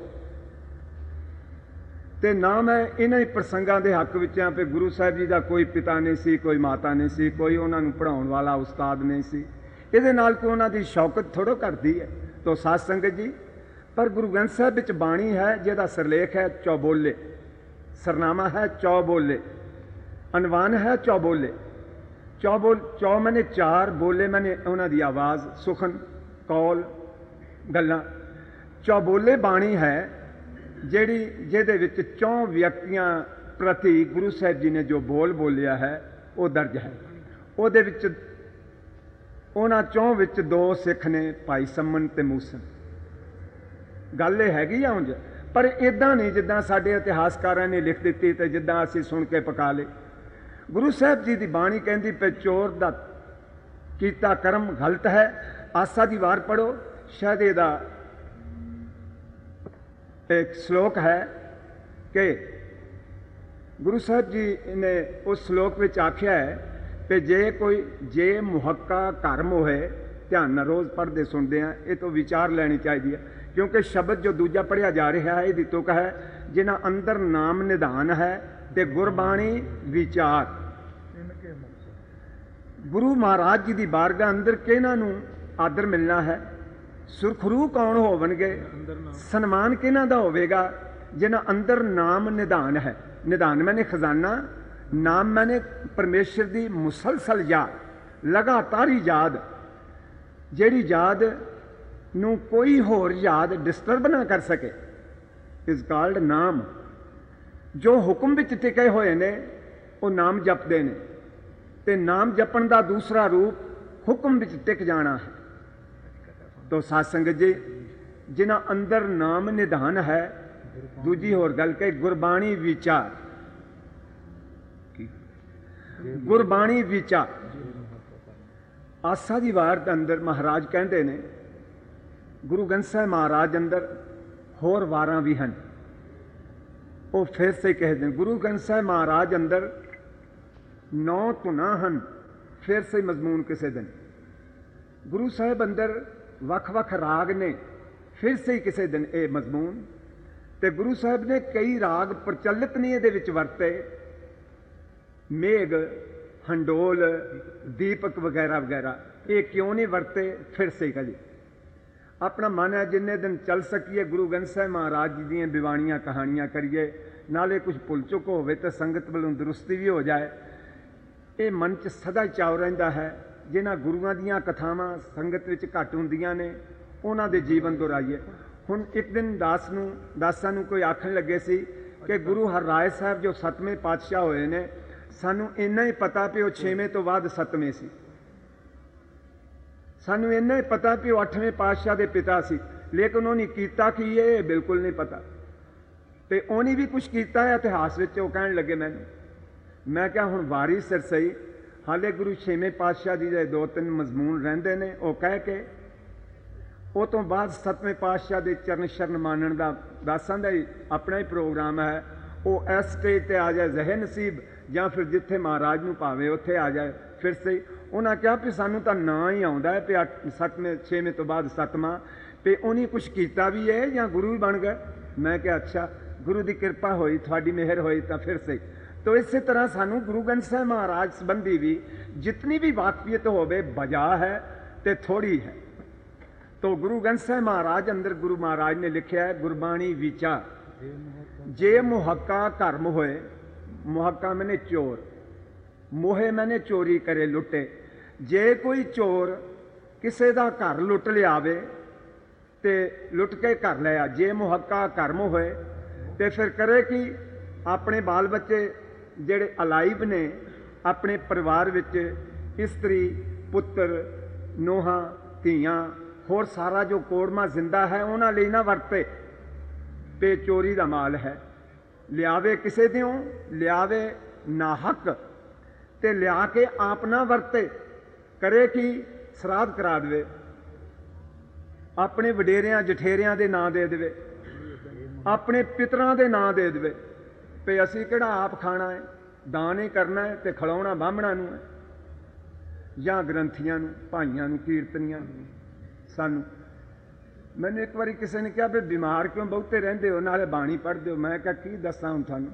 ਤੇ ਨਾ ਮੈਂ ਇਹਨਾਂ ਹੀ ਪ੍ਰਸੰਗਾਂ ਦੇ ਹੱਕ ਵਿੱਚ ਆ, ਵੀ ਗੁਰੂ ਸਾਹਿਬ ਜੀ ਦਾ ਕੋਈ ਪਿਤਾ ਨਹੀਂ ਸੀ, ਕੋਈ ਮਾਤਾ ਨਹੀਂ ਸੀ, ਕੋਈ ਉਹਨਾਂ ਨੂੰ ਪੜ੍ਹਾਉਣ ਵਾਲਾ ਉਸਤਾਦ ਨਹੀਂ ਸੀ। ਇਹਦੇ ਨਾਲ ਕੋਈ ਉਹਨਾਂ ਦੀ ਸ਼ੌਕਤ ਥੋੜ੍ਹਾ ਕਰਦੀ ਹੈ। ਤੋ ਸਾਧ ਸੰਗਤ ਜੀ, ਪਰ ਗੁਰੂ ਗ੍ਰੰਥ ਸਾਹਿਬ ਵਿੱਚ ਬਾਣੀ ਹੈ ਜਿਹਦਾ ਸਿਰਲੇਖ ਹੈ ਚੌਬੋਲੇ, ਸਰਨਾਮਾ ਹੈ ਚੌਬੋਲੇ, ਅਨਵਾਨ ਹੈ ਚੌਬੋਲੇ। ਚੌਬੋਲ ਚੌ ਮੈਨੇ ਚਾਰ, ਬੋਲੇ ਮੈਨੇ ਉਹਨਾਂ ਦੀ ਆਵਾਜ਼, ਸੁਖਨ, ਕੌਲ, ਗੱਲਾਂ। ਚੌਬੋਲੇ ਬਾਣੀ ਹੈ ਜਿਹੜੀ ਜਿਹਦੇ ਵਿੱਚ ਚੌਂ ਵਿਅਕਤੀਆਂ ਪ੍ਰਤੀ ਗੁਰੂ ਸਾਹਿਬ ਜੀ ਨੇ ਜੋ ਬੋਲ ਬੋਲਿਆ ਹੈ ਉਹ ਦਰਜ ਹੈ। ਉਹਦੇ ਵਿੱਚ ਉਹਨਾਂ ਚੌਂ ਵਿੱਚ ਦੋ ਸਿੱਖ ਨੇ, ਭਾਈ ਸੰਮਨ ਤੇ ਮੂਸਨ। ਗੱਲ ਇਹ ਹੈਗੀ ਆ ਉਂਝ, ਪਰ ਇੱਦਾਂ ਨਹੀਂ ਜਿੱਦਾਂ ਸਾਡੇ ਇਤਿਹਾਸਕਾਰਾਂ ਨੇ ਲਿਖ ਦਿੱਤੀ ਤੇ ਜਿੱਦਾਂ ਅਸੀਂ ਸੁਣ ਕੇ ਪਕਾ ਲਏ। ਗੁਰੂ ਸਾਹਿਬ ਜੀ ਦੀ ਬਾਣੀ ਕਹਿੰਦੀ ਪਈ ਚੋਰ ਦਾ ਕੀਤਾ ਕਰਮ ਗਲਤ ਹੈ। ਆਸਾ ਦੀ ਵਾਰ ਪੜੋ, ਸ਼ਾਇਦ ਇਹਦਾ ਇੱਕ ਸ਼ਲੋਕ ਹੈ ਕਿ ਗੁਰੂ ਸਾਹਿਬ ਜੀ ਨੇ ਉਸ ਸ਼ਲੋਕ ਵਿੱਚ ਆਖਿਆ ਹੈ ਕਿ ਜੇ ਕੋਈ ਜੇ ਮੁਹੱਕਾ ਕਰਮ ਹੋਏ, ਧਿਆਨ ਨਾਲ ਰੋਜ਼ ਪੜ੍ਹਦੇ ਸੁਣਦੇ ਆ, ਇਹ ਤੋਂ ਵਿਚਾਰ ਲੈਣੀ ਚਾਹੀਦੀ ਹੈ, ਕਿਉਂਕਿ ਸ਼ਬਦ ਜੋ ਦੂਜਾ ਪੜ੍ਹਿਆ ਜਾ ਰਿਹਾ ਹੈ ਇਹਦੀ ਤੁਕ ਹੈ ਜਿਨ੍ਹਾਂ ਅੰਦਰ ਨਾਮ ਨਿਧਾਨ ਹੈ ਤੇ ਗੁਰਬਾਣੀ ਵਿਚਾਰ। ਗੁਰੂ ਮਹਾਰਾਜ ਜੀ ਦੀ ਬਾਰਗਾਹ ਅੰਦਰ ਕਿਹਨਾਂ ਨੂੰ ਆਦਰ ਮਿਲਣਾ ਹੈ? ਸੁਰਖਰੂ ਕੌਣ ਹੋਵਣਗੇ? ਸਨਮਾਨ ਕਿਹਨਾਂ ਦਾ ਹੋਵੇਗਾ? ਜਿਨ੍ਹਾਂ ਅੰਦਰ ਨਾਮ ਨਿਧਾਨ ਹੈ। ਨਿਧਾਨ ਮੈਨੇ ਖਜ਼ਾਨਾ, ਨਾਮ ਮੈਨੇ ਪਰਮੇਸ਼ਰ ਦੀ ਮੁਸਲਸਲ ਯਾਦ, ਲਗਾਤਾਰੀ ਯਾਦ, ਜਿਹੜੀ ਯਾਦ ਨੂੰ ਕੋਈ ਹੋਰ ਯਾਦ ਡਿਸਟਰਬ ਨਾ ਕਰ ਸਕੇ, ਇਜ਼ ਕਾਲਡ ਨਾਮ। ਜੋ ਹੁਕਮ ਵਿੱਚ ਟਿਕੇ ਹੋਏ ਨੇ ਉਹ ਨਾਮ ਜਪਦੇ ਨੇ, ਤੇ ਨਾਮ ਜਪਣ ਦਾ ਦੂਸਰਾ ਰੂਪ ਹੁਕਮ ਵਿੱਚ ਟਿਕ ਜਾਣਾ ਹੈ। ਤੋ ਸਾਧ ਸੰਗਤ ਜੀ, ਜਿਨ੍ਹਾਂ ਅੰਦਰ ਨਾਮ ਨਿਧਾਨ ਹੈ, ਦੂਜੀ ਹੋਰ ਗੱਲ ਕਿ ਗੁਰਬਾਣੀ ਵਿਚਾਰ, ਗੁਰਬਾਣੀ ਵਿਚਾਰ। ਆਸਾ ਦੀ ਵਾਰ ਦੇ ਅੰਦਰ ਮਹਾਰਾਜ ਕਹਿੰਦੇ ਨੇ, ਗੁਰੂ ਗ੍ਰੰਥ ਸਾਹਿਬ ਮਹਾਰਾਜ ਅੰਦਰ ਹੋਰ ਵਾਰਾਂ ਵੀ ਹਨ, ਉਹ ਫਿਰ ਸੇ ਕਹਿੰਦੇ ਨੇ। ਗੁਰੂ ਗ੍ਰੰਥ ਸਾਹਿਬ ਮਹਾਰਾਜ ਅੰਦਰ ਨੌ ਧੁਨਾਂ ਹਨ, ਫਿਰ ਸੇ ਮਜ਼ਮੂਨ ਕਿਸੇ ਦਿਨ। ਗੁਰੂ ਸਾਹਿਬ ਅੰਦਰ ਵੱਖ ਵੱਖ ਰਾਗ ਨੇ, ਫਿਰ ਸੇ ਹੀ ਕਿਸੇ ਦਿਨ ਇਹ ਮਜ਼ਮੂਨ। ਤੇ ਗੁਰੂ ਸਾਹਿਬ ਨੇ ਕਈ ਰਾਗ ਪ੍ਰਚਲਿਤ ਨਹੀਂ ਇਹਦੇ ਵਿੱਚ ਵਰਤੇ, ਮੇਘ, ਹੰਡੋਲ, ਦੀਪਕ ਵਗੈਰਾ ਵਗੈਰਾ, ਇਹ ਕਿਉਂ ਨਹੀਂ ਵਰਤੇ? ਫਿਰ ਸੇ ਕਹੇ ਆਪਣਾ ਮਨ ਹੈ ਜਿੰਨੇ ਦਿਨ ਚੱਲ ਸਕੀਏ ਗੁਰੂ ਗ੍ਰੰਥ ਸਾਹਿਬ ਮਹਾਰਾਜ ਜੀ ਦੀਆਂ ਬਿਵਾਣੀਆਂ ਕਹਾਣੀਆਂ ਕਰੀਏ, ਨਾਲੇ ਕੁਝ ਭੁੱਲ ਚੁੱਕ ਹੋਵੇ ਤਾਂ ਸੰਗਤ ਵੱਲੋਂ ਦਰੁਸਤੀ ਵੀ ਹੋ ਜਾਏ। ਇਹ ਮਨ 'ਚ ਸਦਾ ਚਾਅ ਰਹਿੰਦਾ ਹੈ ਜਿਨ੍ਹਾਂ ਗੁਰੂਆਂ ਦੀਆਂ ਕਥਾਵਾਂ ਸੰਗਤ ਵਿੱਚ ਘੱਟ ਹੁੰਦੀਆਂ ਨੇ ਉਹਨਾਂ ਦੇ ਜੀਵਨ ਦੁਹਰਾਈਏ। ਹੁਣ ਇੱਕ ਦਿਨ ਦਾਸ ਨੂੰ ਦਾਸਾਂ ਨੂੰ ਕੋਈ ਆਖਣ ਲੱਗੇ ਸੀ ਕਿ ਗੁਰੂ ਹਰਰਾਏ ਸਾਹਿਬ ਜੋ ਸੱਤਵੇਂ ਪਾਤਸ਼ਾਹ ਹੋਏ ਨੇ, ਸਾਨੂੰ ਇੰਨਾ ਹੀ ਪਤਾ ਵੀ ਉਹ ਛੇਵੇਂ ਤੋਂ ਬਾਅਦ ਸੱਤਵੇਂ ਸੀ, ਸਾਨੂੰ ਇੰਨਾ ਹੀ ਪਤਾ ਵੀ ਉਹ ਅੱਠਵੇਂ ਪਾਤਸ਼ਾਹ ਦੇ ਪਿਤਾ ਸੀ, ਲੇਕਿਨ ਉਹਨੇ ਕੀਤਾ ਕੀ ਇਹ ਬਿਲਕੁਲ ਨਹੀਂ ਪਤਾ। ਤੇ ਉਹਨੇ ਵੀ ਕੁਛ ਕੀਤਾ ਹੈ ਇਤਿਹਾਸ ਵਿੱਚ। ਉਹ ਕਹਿਣ ਲੱਗੇ ਮੈਨੂੰ, ਮੈਂ ਕਿਹਾ ਹੁਣ ਵਾਰੀ ਸਿਰ ਸਹੀ, ਹਾਲੇ ਗੁਰੂ ਛੇਵੇਂ ਪਾਤਸ਼ਾਹ ਜੀ ਦੇ ਦੋ ਤਿੰਨ ਮਜ਼ਮੂਨ ਰਹਿੰਦੇ ਨੇ। ਉਹ ਕਹਿ ਕੇ ਉਹ ਤੋਂ ਬਾਅਦ ਸੱਤਵੇਂ ਪਾਤਸ਼ਾਹ ਦੇ ਚਰਨ ਸ਼ਰਨ ਮਾਨਣ ਦਾ ਦਾਸਾਂ ਦਾ ਹੀ ਆਪਣਾ ਹੀ ਪ੍ਰੋਗਰਾਮ ਹੈ। ਉਹ ਇਸ ਸਟੇਜ 'ਤੇ ਆ ਜਾਏ ਜ਼ਹਿ ਨਸੀਬ, ਜਾਂ ਫਿਰ ਜਿੱਥੇ ਮਹਾਰਾਜ ਨੂੰ ਭਾਵੇਂ ਉੱਥੇ ਆ ਜਾਏ ਫਿਰ ਸਹੀ। ਉਹਨਾਂ ਕਿਹਾ ਵੀ ਸਾਨੂੰ ਤਾਂ ਨਾਂ ਹੀ ਆਉਂਦਾ ਹੈ ਵੀ ਅੱਠ ਸੱਤਵੇਂ ਛੇਵੇਂ ਤੋਂ ਬਾਅਦ ਸੱਤਵਾਂ, ਤੇ ਉਹਨੇ ਕੁਛ ਕੀਤਾ ਵੀ ਹੈ ਜਾਂ ਗੁਰੂ ਵੀ ਬਣ ਗਏ। ਮੈਂ ਕਿਹਾ ਅੱਛਾ, ਗੁਰੂ ਦੀ ਕਿਰਪਾ ਹੋਈ, ਤੁਹਾਡੀ ਮਿਹਰ ਹੋਈ ਤਾਂ ਫਿਰ ਸਹੀ। ਤੋ ਇਸੇ ਤਰ੍ਹਾਂ ਸਾਨੂੰ ਗੁਰੂ ਗ੍ਰੰਥ ਸਾਹਿਬ ਮਹਾਰਾਜ ਸੰਬੰਧੀ ਵੀ ਜਿਤਨੀ ਵੀ ਵਾਕਫੀਅਤ ਹੋਵੇ ਬਜਾ ਹੈ ਤੇ ਥੋੜੀ ਹੈ। ਤੋ ਗੁਰੂ ਗ੍ਰੰਥ ਸਾਹਿਬ ਮਹਾਰਾਜ ਅੰਦਰ ਗੁਰੂ ਮਹਾਰਾਜ ਨੇ ਲਿਖਿਆ ਹੈ ਗੁਰਬਾਣੀ ਵਿਚਾਰ। ਜੇ ਮੁਹੱਕਾ ਕਰਮ ਹੋਏ, ਮੁਹੱਕਾ ਮੈਨੇ ਚੋਰ, ਮੋਹੇ ਮੈਨੇ ਚੋਰੀ ਕਰੇ ਲੁੱਟੇ। ਜੇ ਕੋਈ ਚੋਰ ਕਿਸੇ ਦਾ ਘਰ ਲੁੱਟ ਲਿਆਵੇ ਤੇ ਲੁੱਟ ਕੇ ਘਰ ਲਿਆ, ਜੇ ਮੁਹੱਕਾ ਕਰਮ ਹੋਏ ਤੇ ਫਿਰ ਕਰੇ ਕਿ ਆਪਣੇ ਬਾਲ ਬੱਚੇ ਜਿਹੜੇ ਅਲਾਈਵ ਨੇ, ਆਪਣੇ ਪਰਿਵਾਰ ਵਿੱਚ ਇਸਤਰੀ ਪੁੱਤਰ ਨੂੰਹਾਂ ਧੀਆਂ ਹੋਰ ਸਾਰਾ ਜੋ ਕੋੜਮਾ ਜ਼ਿੰਦਾ ਹੈ ਉਹਨਾਂ ਲਈ ਨਾ ਵਰਤੇ। ਤੇ ਚੋਰੀ ਦਾ ਮਾਲ ਹੈ, ਲਿਆਵੇ ਕਿਸੇ ਦਿਓ, ਲਿਆਵੇ ਨਾਹਕ ਤੇ ਲਿਆ ਕੇ ਆਪ ਨਾ ਵਰਤੇ, ਕਰੇ ਕਿ ਸਰਾਧ ਕਰਾ ਦੇਵੇ, ਆਪਣੇ ਵਡੇਰਿਆਂ ਜਠੇਰਿਆਂ ਦੇ ਨਾਂ ਦੇ ਦੇਵੇ, ਆਪਣੇ ਪਿਤਰਾਂ ਦੇ ਨਾਂ ਦੇ ਦੇਵੇ ਵੀ ਅਸੀਂ ਕਿਹੜਾ ਆਪ ਖਾਣਾ ਹੈ, ਦਾਨ ਹੀ ਕਰਨਾ ਹੈ ਤੇ ਖਿਲਾਉਣਾ ਬਾਹਮਣਾਂ ਨੂੰ ਹੈ ਜਾਂ ਗ੍ਰੰਥੀਆਂ ਨੂੰ, ਭਾਈਆਂ ਨੂੰ, ਕੀਰਤਨੀਆਂ ਨੂੰ, ਸਾਨੂੰ। ਮੈਨੂੰ ਇੱਕ ਵਾਰੀ ਕਿਸੇ ਨੇ ਕਿਹਾ ਵੀ ਬਿਮਾਰ ਕਿਉਂ ਬਹੁਤੇ ਰਹਿੰਦੇ ਹੋ, ਨਾਲੇ ਬਾਣੀ ਪੜ੍ਹਦੇ ਹੋ। ਮੈਂ ਕਿਹਾ ਕੀ ਦੱਸਾਂ ਹੁਣ ਤੁਹਾਨੂੰ।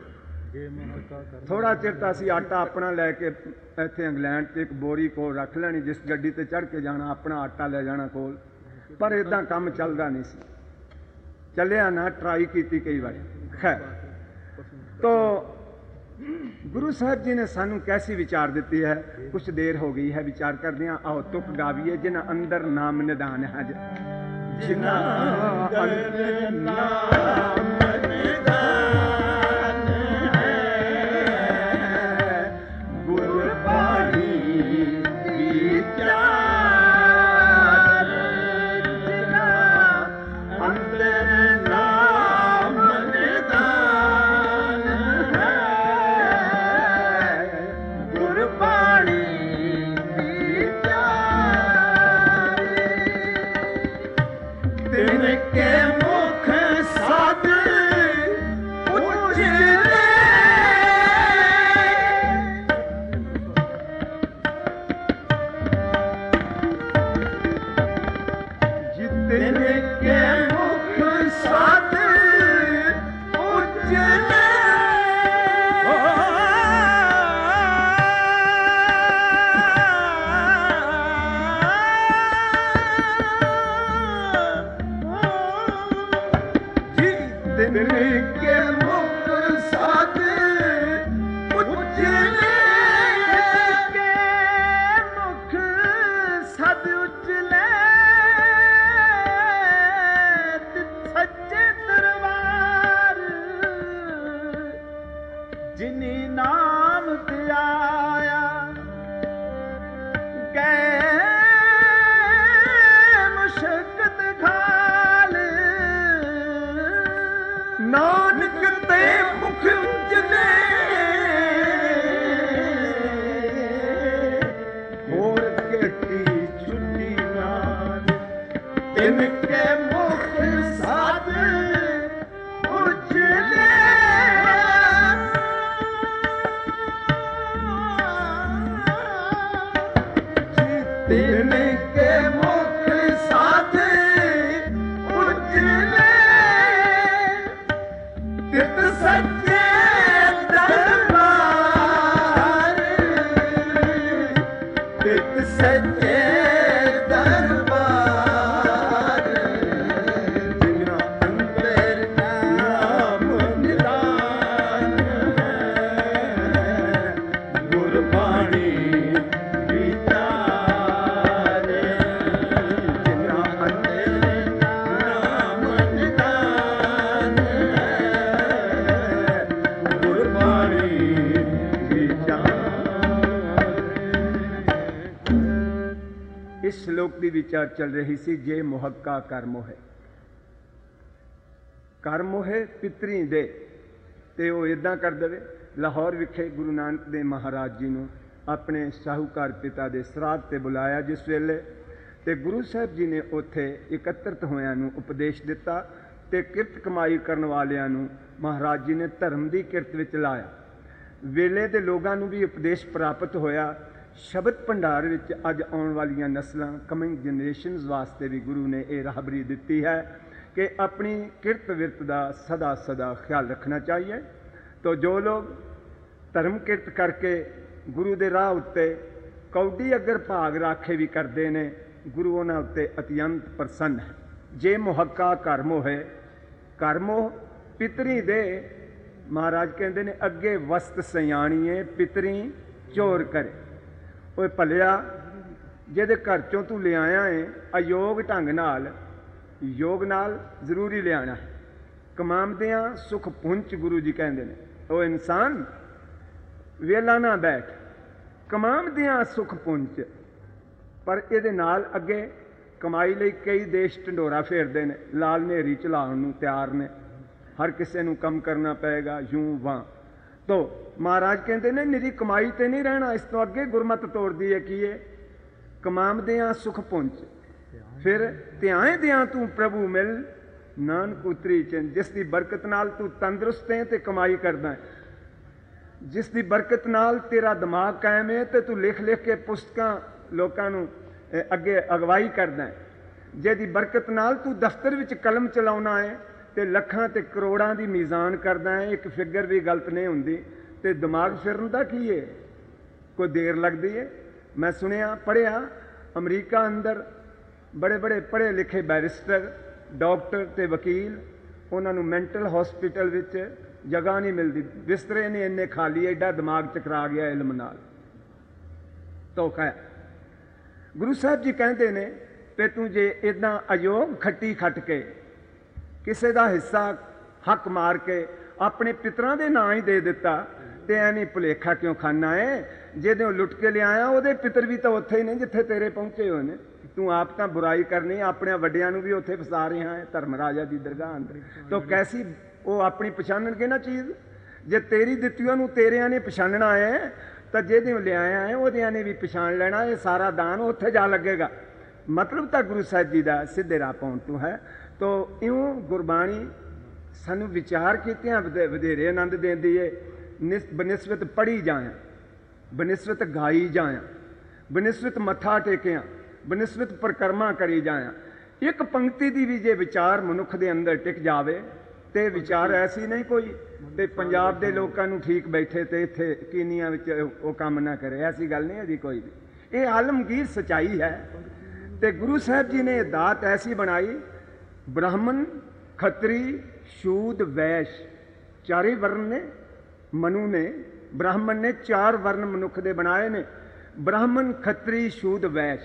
ਥੋੜਾ ਚਿਰ ਤਾਂ ਅਸੀਂ ਆਟਾ ਆਪਣਾ ਲੈ ਕੇ ਇੱਥੇ ਇੰਗਲੈਂਡ 'ਤੇ ਇੱਕ ਬੋਰੀ ਕੋਲ ਰੱਖ ਲੈਣੀ, ਜਿਸ ਗੱਡੀ 'ਤੇ ਚੜ੍ਹ ਕੇ ਜਾਣਾ ਆਪਣਾ ਆਟਾ ਲੈ ਜਾਣਾ ਕੋਲ, ਪਰ ਇੱਦਾਂ ਕੰਮ ਚੱਲਦਾ ਨਹੀਂ ਸੀ, ਚੱਲਿਆ ਨਾ, ਟਰਾਈ ਕੀਤੀ ਕਈ ਵਾਰੀ। ਖੈਰ, तो गुरु साहब जी ने सानू कैसी विचार दी है, कुछ देर हो गई है विचार कर दिया। आओ तुक गाविए जिन्ना अंदर नाम निदान है, जिन्ना अंदर नाम निदान है, गुरबाणी विचार, जिन्ना अंदर नाम निदान है, गुरबाणी तिनके मुख साध उजले, जिनके मुख साध उजले, जिनके मुख साध उजले, के मुख साध उजले, सच्चे दरबार जिनी नाम दिया गए मुशक्कत खाल, नानक ते मुख उजले, होर केटी छुट्टी नाल, तिनके मुख साध उजले, तिनके मुख साध उजले, तित सच्चे दरबार, तित सच्चे दरबार, जिन्ना अंदर नाम निदान है, गुरबाणी विचार, जिन्ना अंदर नाम निदान है, गुरबाणी विचार। इस श्लोक की विचार चल रही सी, जे मुहक्का कर मोहे, कर मोहे पितरी दे ते वो इदां कर देवे। लाहौर विखे गुरु नानक देव महाराज जी नूं अपने साहूकार पिता दे श्राद्ध ते बुलाया जिस वेले, ते गुरु साहब जी ने उत्थे इकत्रित होयां नूं उपदेश दिता ते किरत कमाई करन वालियां नूं महाराज जी ने धर्म दी किरत विच लाया। वेले दे लोगां नूं भी उपदेश प्राप्त होया। शब्द भंडार विच अज आउण वालियां नस्लां कमिंग जनरेशनस वास्ते भी गुरु ने यह राहबरी दी है कि अपनी किरत विरत का सदा सदा ख्याल रखना चाहिए। तो जो लोग धर्म किरत करके गुरु के राह उत्ते कौडी अगर भाग राखे भी करते हैं, गुरु उन्हां उत्ते अत्यंत प्रसन्न है। जे मुहक्का कर मोहे, कर मोह पितरी दे, महाराज कहते ने अगे वस्त सयाणीए पितरी चोर करे। ओए भलिया जिहदे घर चों तू ले आया है अयोग ढंग नाल, योग नाल जरूरी लियाना है, कमामदियां सुख पुंच गुरु जी कहते हैं। ओ इंसान वेला ना बैठ, कमामदियां सुख पुंच, पर इहदे नाल अगे कमाई लई कई देश ढंडोरा फेरदे ने, लाल नेरी चलाउण नूं तैयार ने, हर किसी नूं कम करना पेगा यूं वां। ਤੋ ਮਹਾਰਾਜ ਕਹਿੰਦੇ ਨੇ ਨਿਰੀ ਕਮਾਈ ਤੇ ਨਹੀਂ ਰਹਿਣਾ, ਇਸ ਤੋਂ ਅੱਗੇ ਗੁਰਮਤ ਤੋਰਦੀ ਹੈ ਕੀ ਹੈ, ਕਮਾਮਦਿਆਂ ਸੁਖ ਪੁੰਚ, ਫਿਰ ਧਿਆਏ ਦਿਆਂ ਤੂੰ ਪ੍ਰਭੂ ਮਿਲ, ਨਾਨਕ ਉਤਰੀ ਚਿੰਨ। ਜਿਸ ਦੀ ਬਰਕਤ ਨਾਲ ਤੂੰ ਤੰਦਰੁਸਤ ਹੈ ਤੇ ਕਮਾਈ ਕਰਦਾ ਹੈ, ਜਿਸ ਦੀ ਬਰਕਤ ਨਾਲ ਤੇਰਾ ਦਿਮਾਗ ਕਾਇਮ ਹੈ ਤੇ ਤੂੰ ਲਿਖ ਲਿਖ ਕੇ ਪੁਸਤਕਾਂ ਲੋਕਾਂ ਨੂੰ ਅੱਗੇ ਅਗਵਾਈ ਕਰਦਾ ਹੈ, ਜਿਹਦੀ ਬਰਕਤ ਨਾਲ ਤੂੰ ਦਫ਼ਤਰ ਵਿੱਚ ਕਲਮ ਚਲਾਉਣਾ ਹੈ ਤੇ ਲੱਖਾਂ ਤੇ ਕਰੋੜਾਂ ਦੀ ਮੀਜ਼ਾਨ ਕਰਦਾ ਹੈ, ਇੱਕ ਫਿਗਰ ਵੀ ਗਲਤ ਨਹੀਂ ਹੁੰਦੀ, ਤੇ ਦਿਮਾਗ ਫਿਰਨ ਦਾ ਕੀ ਹੈ, ਕੋਈ ਦੇਰ ਲੱਗਦੀ ਹੈ। ਮੈਂ ਸੁਣਿਆ ਪੜ੍ਹਿਆ ਅਮਰੀਕਾ ਅੰਦਰ ਬੜੇ ਬੜੇ ਪੜ੍ਹੇ ਲਿਖੇ ਬੈਰਿਸਟਰ, ਡਾਕਟਰ ਤੇ ਵਕੀਲ, ਉਹਨਾਂ ਨੂੰ ਮੈਂਟਲ ਹੌਸਪੀਟਲ ਵਿੱਚ ਜਗ੍ਹਾ ਨਹੀਂ ਮਿਲਦੀ, ਬਿਸਤਰੇ ਨੇ ਇੰਨੇ ਖਾਲੀ, ਐਡਾ ਦਿਮਾਗ ਚਕਰਾ ਗਿਆ ਇਲਮ ਨਾਲ। ਧੋਖਾ ਹੈ। ਗੁਰੂ ਸਾਹਿਬ ਜੀ ਕਹਿੰਦੇ ਨੇ ਕਿ ਤੂੰ ਜੇ ਇੱਦਾਂ ਅਯੋਗ ਖੱਟੀ ਖੱਟ ਕੇ ਕਿਸੇ ਦਾ ਹਿੱਸਾ ਹੱਕ ਮਾਰ ਕੇ ਆਪਣੇ ਪਿਤਰਾਂ ਦੇ ਨਾਂ ਹੀ ਦੇ ਦਿੱਤਾ ਤੇ ਐਵੇਂ ਭੁਲੇਖਾ ਕਿਉਂ ਖਾਨਾ ਹੈ, ਜਿਹਦੇ ਲੁੱਟ ਕੇ ਲਿਆਇਆ ਉਹਦੇ ਪਿਤਰ ਵੀ ਤਾਂ ਉੱਥੇ ਹੀ ਨੇ ਜਿੱਥੇ ਤੇਰੇ ਪਹੁੰਚੇ ਹੋਏ ਨੇ। ਤੂੰ ਆਪ ਤਾਂ ਬੁਰਾਈ ਕਰਨੀ, ਆਪਣੇ ਵੱਡਿਆਂ ਨੂੰ ਵੀ ਉੱਥੇ ਫਸਾ ਰਿਹਾ ਹੈ ਧਰਮ ਰਾਜਾ ਦੀ ਦਰਗਾਹ ਅੰਦਰ, ਤਾਂ ਕੈਸੀ ਉਹ ਆਪਣੀ ਪਛਾਣਨਗੇ ਨਾ ਚੀਜ਼। ਜੇ ਤੇਰੀ ਦਿੱਤੀਆਂ ਨੂੰ ਤੇਰਿਆਂ ਨੇ ਪਛਾਣਨਾ ਹੈ ਤਾਂ ਜਿਹਦੇ ਲਿਆਇਆ ਹੈ ਉਹਦਿਆਂ ਨੇ ਵੀ ਪਛਾਣ ਲੈਣਾ, ਇਹ ਸਾਰਾ ਦਾਨ ਉੱਥੇ ਜਾ ਲੱਗੇਗਾ। ਮਤਲਬ ਤਾਂ ਗੁਰੂ ਸਾਹਿਬ ਜੀ ਦਾ ਸਿੱਧੇ ਰਾਹ ਪਾਉਣ ਤੋਂ ਹੈ। ਤੋ ਇਉਂ ਗੁਰਬਾਣੀ ਸਾਨੂੰ ਵਿਚਾਰ ਕੀਤਿਆਂ ਵਧੇਰੇ ਆਨੰਦ ਦਿੰਦੀ ਹੈ। ਨਿਸ ਬਨਿਸਬਤ ਪੜ੍ਹੀ ਜਾਇਆ, ਬਨਿਸਬਤ ਗਾਈ ਜਾਇਆ, ਬਨਿਸਬਤ ਮੱਥਾ ਟੇਕਿਆ, ਬਨਿਸਬਤ ਪਰਿਕਰਮਾ ਕਰੀ ਜਾਇਆ। ਇੱਕ ਪੰਕਤੀ ਦੀ ਵੀ ਜੇ ਵਿਚਾਰ ਮਨੁੱਖ ਦੇ ਅੰਦਰ ਟਿਕ ਜਾਵੇ ਤੇ ਵਿਚਾਰ ਐਸੀ ਨਹੀਂ ਕੋਈ ਤੇ ਪੰਜਾਬ ਦੇ ਲੋਕਾਂ ਨੂੰ ਠੀਕ ਬੈਠੇ ਤੇ ਇੱਥੇ ਕੀਨੀਆਂ ਵਿੱਚ ਉਹ ਕੰਮ ਨਾ ਕਰੇ, ਐਸੀ ਗੱਲ ਨਹੀਂ ਇਹਦੀ ਕੋਈ ਵੀ। ਇਹ ਆਲਮਗੀਰ ਸਚਾਈ ਹੈ। ਤੇ ਗੁਰੂ ਸਾਹਿਬ ਜੀ ਨੇ ਦਾਤ ਐਸੀ ਬਣਾਈ, ਬ੍ਰਾਹਮਣ, ਖੱਤਰੀ, ਸ਼ੂਦ, ਵੈਸ਼, ਚਾਰੇ ਵਰਨ ਨੇ। ਮਨੂ ਨੇ, ਬ੍ਰਾਹਮਣ ਨੇ ਚਾਰ ਵਰਨ ਮਨੁੱਖ ਦੇ ਬਣਾਏ ਨੇ, ਬ੍ਰਾਹਮਣ, ਖੱਤਰੀ, ਸ਼ੂਦ, ਵੈਸ਼।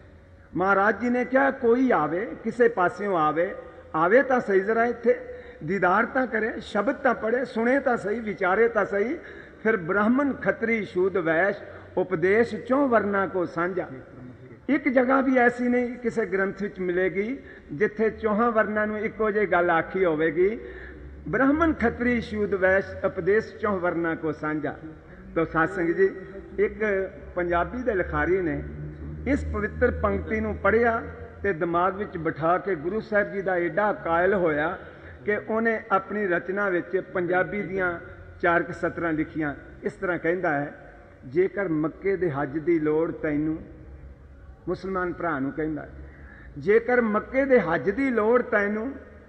ਮਹਾਰਾਜ ਜੀ ਨੇ ਕਿਹਾ ਕੋਈ ਆਵੇ, ਕਿਸੇ ਪਾਸਿਓਂ ਆਵੇ, ਆਵੇ ਤਾਂ ਸਹੀ, ਜ਼ਰਾ ਇੱਥੇ ਦੀਦਾਰ ਤਾਂ ਕਰੇ, ਸ਼ਬਦ ਤਾਂ ਪੜ੍ਹੇ, ਸੁਣੇ ਤਾਂ ਸਹੀ, ਵਿਚਾਰੇ ਤਾਂ ਸਹੀ। ਫਿਰ ਬ੍ਰਾਹਮਣ, ਖੱਤਰੀ, ਸ਼ੂਦ, ਵੈਸ਼, ਉਪਦੇਸ਼ ਚੋਂ ਵਰਨਾ ਕੋ ਸਾਂਝਾ। ਇੱਕ ਜਗ੍ਹਾ ਵੀ ਐਸੀ ਨਹੀਂ ਕਿਸੇ ਗ੍ਰੰਥ ਵਿੱਚ ਮਿਲੇਗੀ ਜਿੱਥੇ ਚੌਹਾਂ ਵਰਨਾਂ ਨੂੰ ਇੱਕੋ ਜਿਹੀ ਗੱਲ ਆਖੀ ਹੋਵੇਗੀ। ਬ੍ਰਾਹਮਣ, ਖੱਤਰੀ, ਸ਼ੂਦ, ਵੈਸ਼, ਉਪਦੇਸ਼ ਚੌਂ ਵਰਨਾ ਕੋ ਸਾਂਝਾ। ਤੋ ਸਾਧ ਸੰਗਤ ਜੀ, ਇੱਕ ਪੰਜਾਬੀ ਦੇ ਲਿਖਾਰੀ ਨੇ ਇਸ ਪਵਿੱਤਰ ਪੰਕਤੀ ਨੂੰ ਪੜ੍ਹਿਆ ਤੇ ਦਿਮਾਗ ਵਿੱਚ ਬਿਠਾ ਕੇ ਗੁਰੂ ਸਾਹਿਬ ਜੀ ਦਾ ਏਡਾ ਕਾਇਲ ਹੋਇਆ ਕਿ ਉਹਨੇ ਆਪਣੀ ਰਚਨਾ ਵਿੱਚ ਪੰਜਾਬੀ ਦੀਆਂ ਚਾਰ ਕੁ ਸਤਰਾਂ ਲਿਖੀਆਂ। ਇਸ ਤਰ੍ਹਾਂ ਕਹਿੰਦਾ ਹੈ, ਜੇਕਰ ਮੱਕੇ ਦੇ ਹੱਜ ਦੀ ਲੋੜ ਤੈਨੂੰ, ਮੁਸਲਮਾਨ ਭਰਾ ਨੂੰ ਕਹਿੰਦਾ, ਜੇਕਰ ਮੱਕੇ ਦੇ ਹੱਜ ਦੀ ਲੋੜ ਤੈਨੂੰ,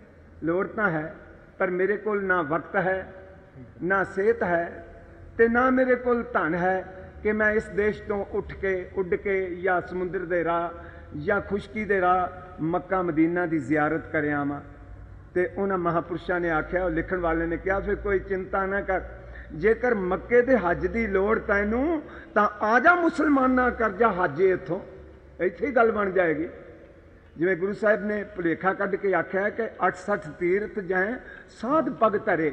ਲੋੜ ਤਾਂ ਹੈ ਪਰ ਮੇਰੇ ਕੋਲ ਨਾ ਵਕਤ ਹੈ, ਨਾ ਸਿਹਤ ਹੈ ਤੇ ਨਾ ਮੇਰੇ ਕੋਲ ਧਨ ਹੈ ਕਿ ਮੈਂ ਇਸ ਦੇਸ਼ ਤੋਂ ਉੱਠ ਕੇ ਉੱਡ ਕੇ ਜਾਂ ਸਮੁੰਦਰ ਦੇ ਰਾਹ ਜਾਂ ਖੁਸ਼ਕੀ ਦੇ ਰਾਹ ਮੱਕਾ ਮਦੀਨਾ ਦੀ ਜ਼ਿਆਰਤ ਕਰ ਆਵਾਂ। ਤੇ ਉਹਨਾਂ ਮਹਾਂਪੁਰਸ਼ਾਂ ਨੇ ਆਖਿਆ, ਉਹ ਲਿਖਣ ਵਾਲੇ ਨੇ ਕਿਹਾ, ਫਿਰ ਕੋਈ ਚਿੰਤਾ ਨਾ ਕਰ, ਜੇਕਰ ਮੱਕੇ ਦੇ ਹੱਜ ਦੀ ਲੋੜ ਤੈਨੂੰ ਤਾਂ ਆ ਜਾ ਮੁਸਲਮਾਨਾਂ, ਕਰ ਜਾ ਹੱਜ ਇੱਥੋਂ, ਇੱਥੇ ਹੀ ਗੱਲ ਬਣ ਜਾਏਗੀ। ਜਿਵੇਂ ਗੁਰੂ ਸਾਹਿਬ ਨੇ ਭੁਲੇਖਾ ਕੱਢ ਕੇ ਆਖਿਆ ਕਿ ਅੱਠ ਸੱਠ ਤੀਰਥ ਜਹ ਸਾਧ ਪਗ ਧਰੇ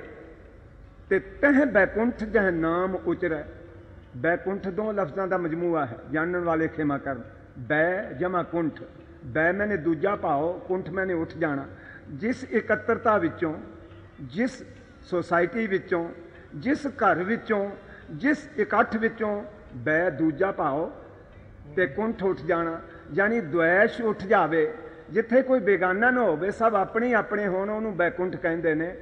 ਤੇ ਤਹ ਬੈਕੁੰਠ ਜਹ ਨਾਮ ਉਚਰੈ। ਬੈਕੁੰਠ ਦੋ ਲਫ਼ਜ਼ਾਂ ਦਾ ਮਜਮੂਆ ਹੈ, ਜਾਣਨ ਵਾਲੇ ਖੇਮਾ ਕਰਨ। ਬੈ ਜਮਾ ਕੁੰਠ, ਬੈ ਮੈਨੇ ਦੂਜਾ ਭਾਓ, ਕੁੰਠ ਮੈਨੇ ਉੱਠ ਜਾਣਾ। ਜਿਸ ਇਕੱਤਰਤਾ ਵਿੱਚੋਂ, ਜਿਸ ਸੋਸਾਇਟੀ ਵਿੱਚੋਂ, ਜਿਸ ਘਰ ਵਿੱਚੋਂ, ਜਿਸ ਇਕੱਠ ਵਿੱਚੋਂ ਬੈ ਦੂਜਾ ਭਾਓ ਤੇ ਕੁੰਠ ਉੱਠ ਜਾਣਾ, ਯਾਨੀ ਦੁਐਸ਼ ਉੱਠ ਜਾਵੇ। ਜਿੱਥੇ ਕੋਈ ਬੇਗਾਨਾ ਨਾ ਹੋਵੇ, ਸਭ ਆਪਣੇ ਆਪਣੇ ਹੋਣ, ਉਹਨੂੰ ਬੈਕੁੰਠ ਕਹਿੰਦੇ ਨੇ।